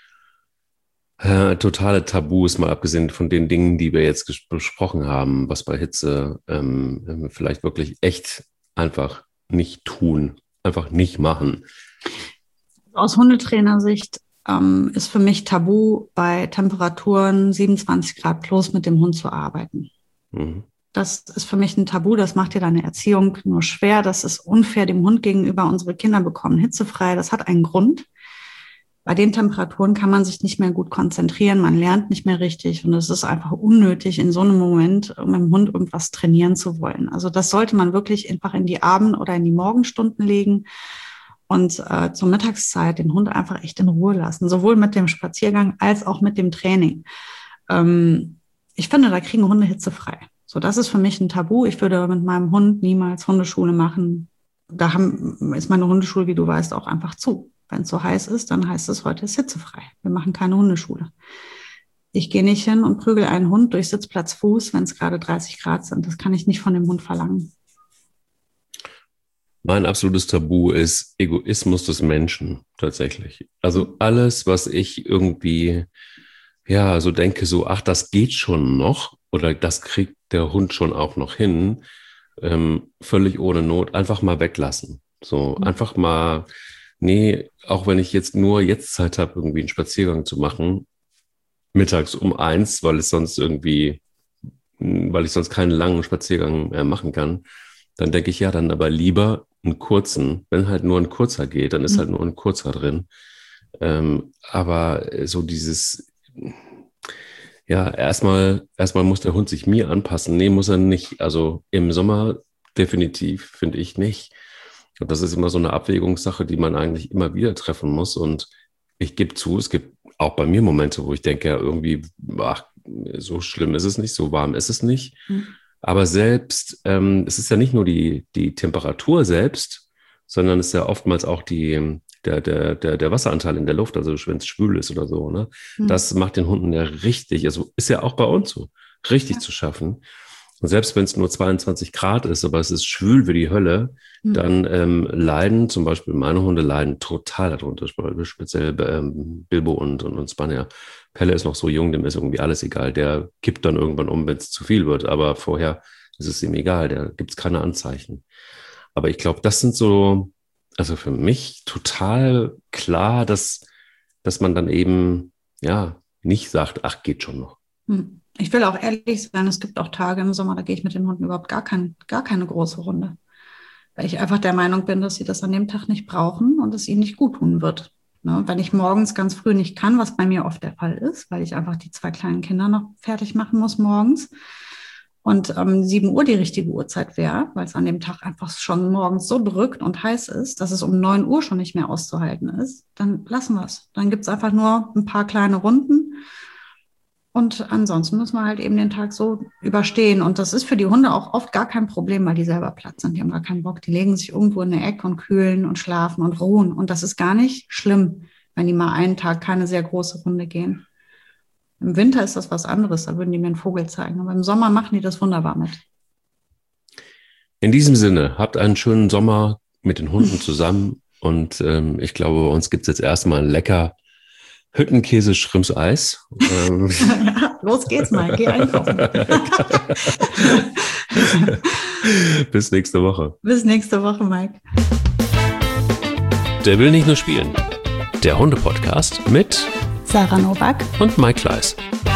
Äh, totale Tabus, mal abgesehen von den Dingen, die wir jetzt ges- besprochen haben, was bei Hitze ähm, vielleicht wirklich echt einfach nicht tun, einfach nicht machen? Aus Hundetrainersicht ähm, ist für mich tabu, bei Temperaturen siebenundzwanzig Grad plus mit dem Hund zu arbeiten. Mhm. Das ist für mich ein Tabu, das macht dir deine Erziehung nur schwer, das ist unfair dem Hund gegenüber. Unsere Kinder bekommen hitzefrei, das hat einen Grund. Bei den Temperaturen kann man sich nicht mehr gut konzentrieren, man lernt nicht mehr richtig und es ist einfach unnötig, in so einem Moment mit dem Hund irgendwas trainieren zu wollen. Also das sollte man wirklich einfach in die Abend- oder in die Morgenstunden legen und äh, zur Mittagszeit den Hund einfach echt in Ruhe lassen, sowohl mit dem Spaziergang als auch mit dem Training. Ähm, ich finde, da kriegen Hunde hitzefrei. So, das ist für mich ein Tabu. Ich würde mit meinem Hund niemals Hundeschule machen. Da haben, ist meine Hundeschule, wie du weißt, auch einfach zu. Wenn es so heiß ist, dann heißt es, heute ist hitzefrei. Wir machen keine Hundeschule. Ich gehe nicht hin und prügel einen Hund durch Sitzplatz, Fuß, wenn es gerade dreißig Grad sind. Das kann ich nicht von dem Hund verlangen. Mein absolutes Tabu ist Egoismus des Menschen, tatsächlich. Also alles, was ich irgendwie, ja, so denke, so, ach, das geht schon noch oder das kriegt der Hund schon auch noch hin, ähm, völlig ohne Not, einfach mal weglassen. So, einfach mal... Nee, auch wenn ich jetzt nur jetzt Zeit habe, irgendwie einen Spaziergang zu machen, mittags um eins, weil es sonst irgendwie, weil ich sonst keinen langen Spaziergang mehr machen kann, dann denke ich, ja, dann aber lieber einen kurzen. Wenn halt nur ein kurzer geht, dann ist halt nur ein kurzer drin. Ähm, aber so dieses, ja, erstmal, erstmal muss der Hund sich mir anpassen. Nee, muss er nicht. Also im Sommer definitiv, finde ich nicht. Und das ist immer so eine Abwägungssache, die man eigentlich immer wieder treffen muss. Und ich gebe zu, es gibt auch bei mir Momente, wo ich denke, ja, irgendwie, ach, so schlimm ist es nicht, so warm ist es nicht. Mhm. Aber selbst, ähm, es ist ja nicht nur die, die Temperatur selbst, sondern es ist ja oftmals auch die, der, der, der, der Wasseranteil in der Luft, also wenn es schwül ist oder so. Ne? Mhm. Das macht den Hunden ja richtig, also ist ja auch bei uns so, richtig ja. zu schaffen. Und selbst wenn es nur zweiundzwanzig Grad ist, aber es ist schwül wie die Hölle, mhm. dann ähm, leiden, zum Beispiel meine Hunde leiden total darunter, speziell ähm, Bilbo und, und, und Spanier. Pelle ist noch so jung, dem ist irgendwie alles egal. Der kippt dann irgendwann um, wenn es zu viel wird. Aber vorher ist es ihm egal, da gibt es keine Anzeichen. Aber ich glaube, das sind so, also für mich total klar, dass, dass man dann eben ja nicht sagt, ach, geht schon noch. Hm. Ich will auch ehrlich sein, es gibt auch Tage im Sommer, da gehe ich mit den Hunden überhaupt gar, kein, gar keine große Runde. Weil ich einfach der Meinung bin, dass sie das an dem Tag nicht brauchen und es ihnen nicht gut tun wird. Ne? Wenn ich morgens ganz früh nicht kann, was bei mir oft der Fall ist, weil ich einfach die zwei kleinen Kinder noch fertig machen muss morgens und ähm, sieben Uhr die richtige Uhrzeit wäre, weil es an dem Tag einfach schon morgens so drückt und heiß ist, dass es um neun Uhr schon nicht mehr auszuhalten ist, dann lassen wir es. Dann gibt es einfach nur ein paar kleine Runden. Und ansonsten müssen wir halt eben den Tag so überstehen. Und das ist für die Hunde auch oft gar kein Problem, weil die selber platt sind. Die haben gar keinen Bock. Die legen sich irgendwo in eine Ecke und kühlen und schlafen und ruhen. Und das ist gar nicht schlimm, wenn die mal einen Tag keine sehr große Runde gehen. Im Winter ist das was anderes. Da würden die mir einen Vogel zeigen. Aber im Sommer machen die das wunderbar mit. In diesem Sinne, habt einen schönen Sommer mit den Hunden zusammen. Und ähm, ich glaube, bei uns gibt es jetzt erstmal lecker Hüttenkäse, Shrimps, Eis. Ähm. Ja, los geht's mal, geh einkaufen. Bis nächste Woche. Bis nächste Woche, Mike. Der will nicht nur spielen. Der Hunde-Podcast mit Sarah Nowak und Mike Kleiss.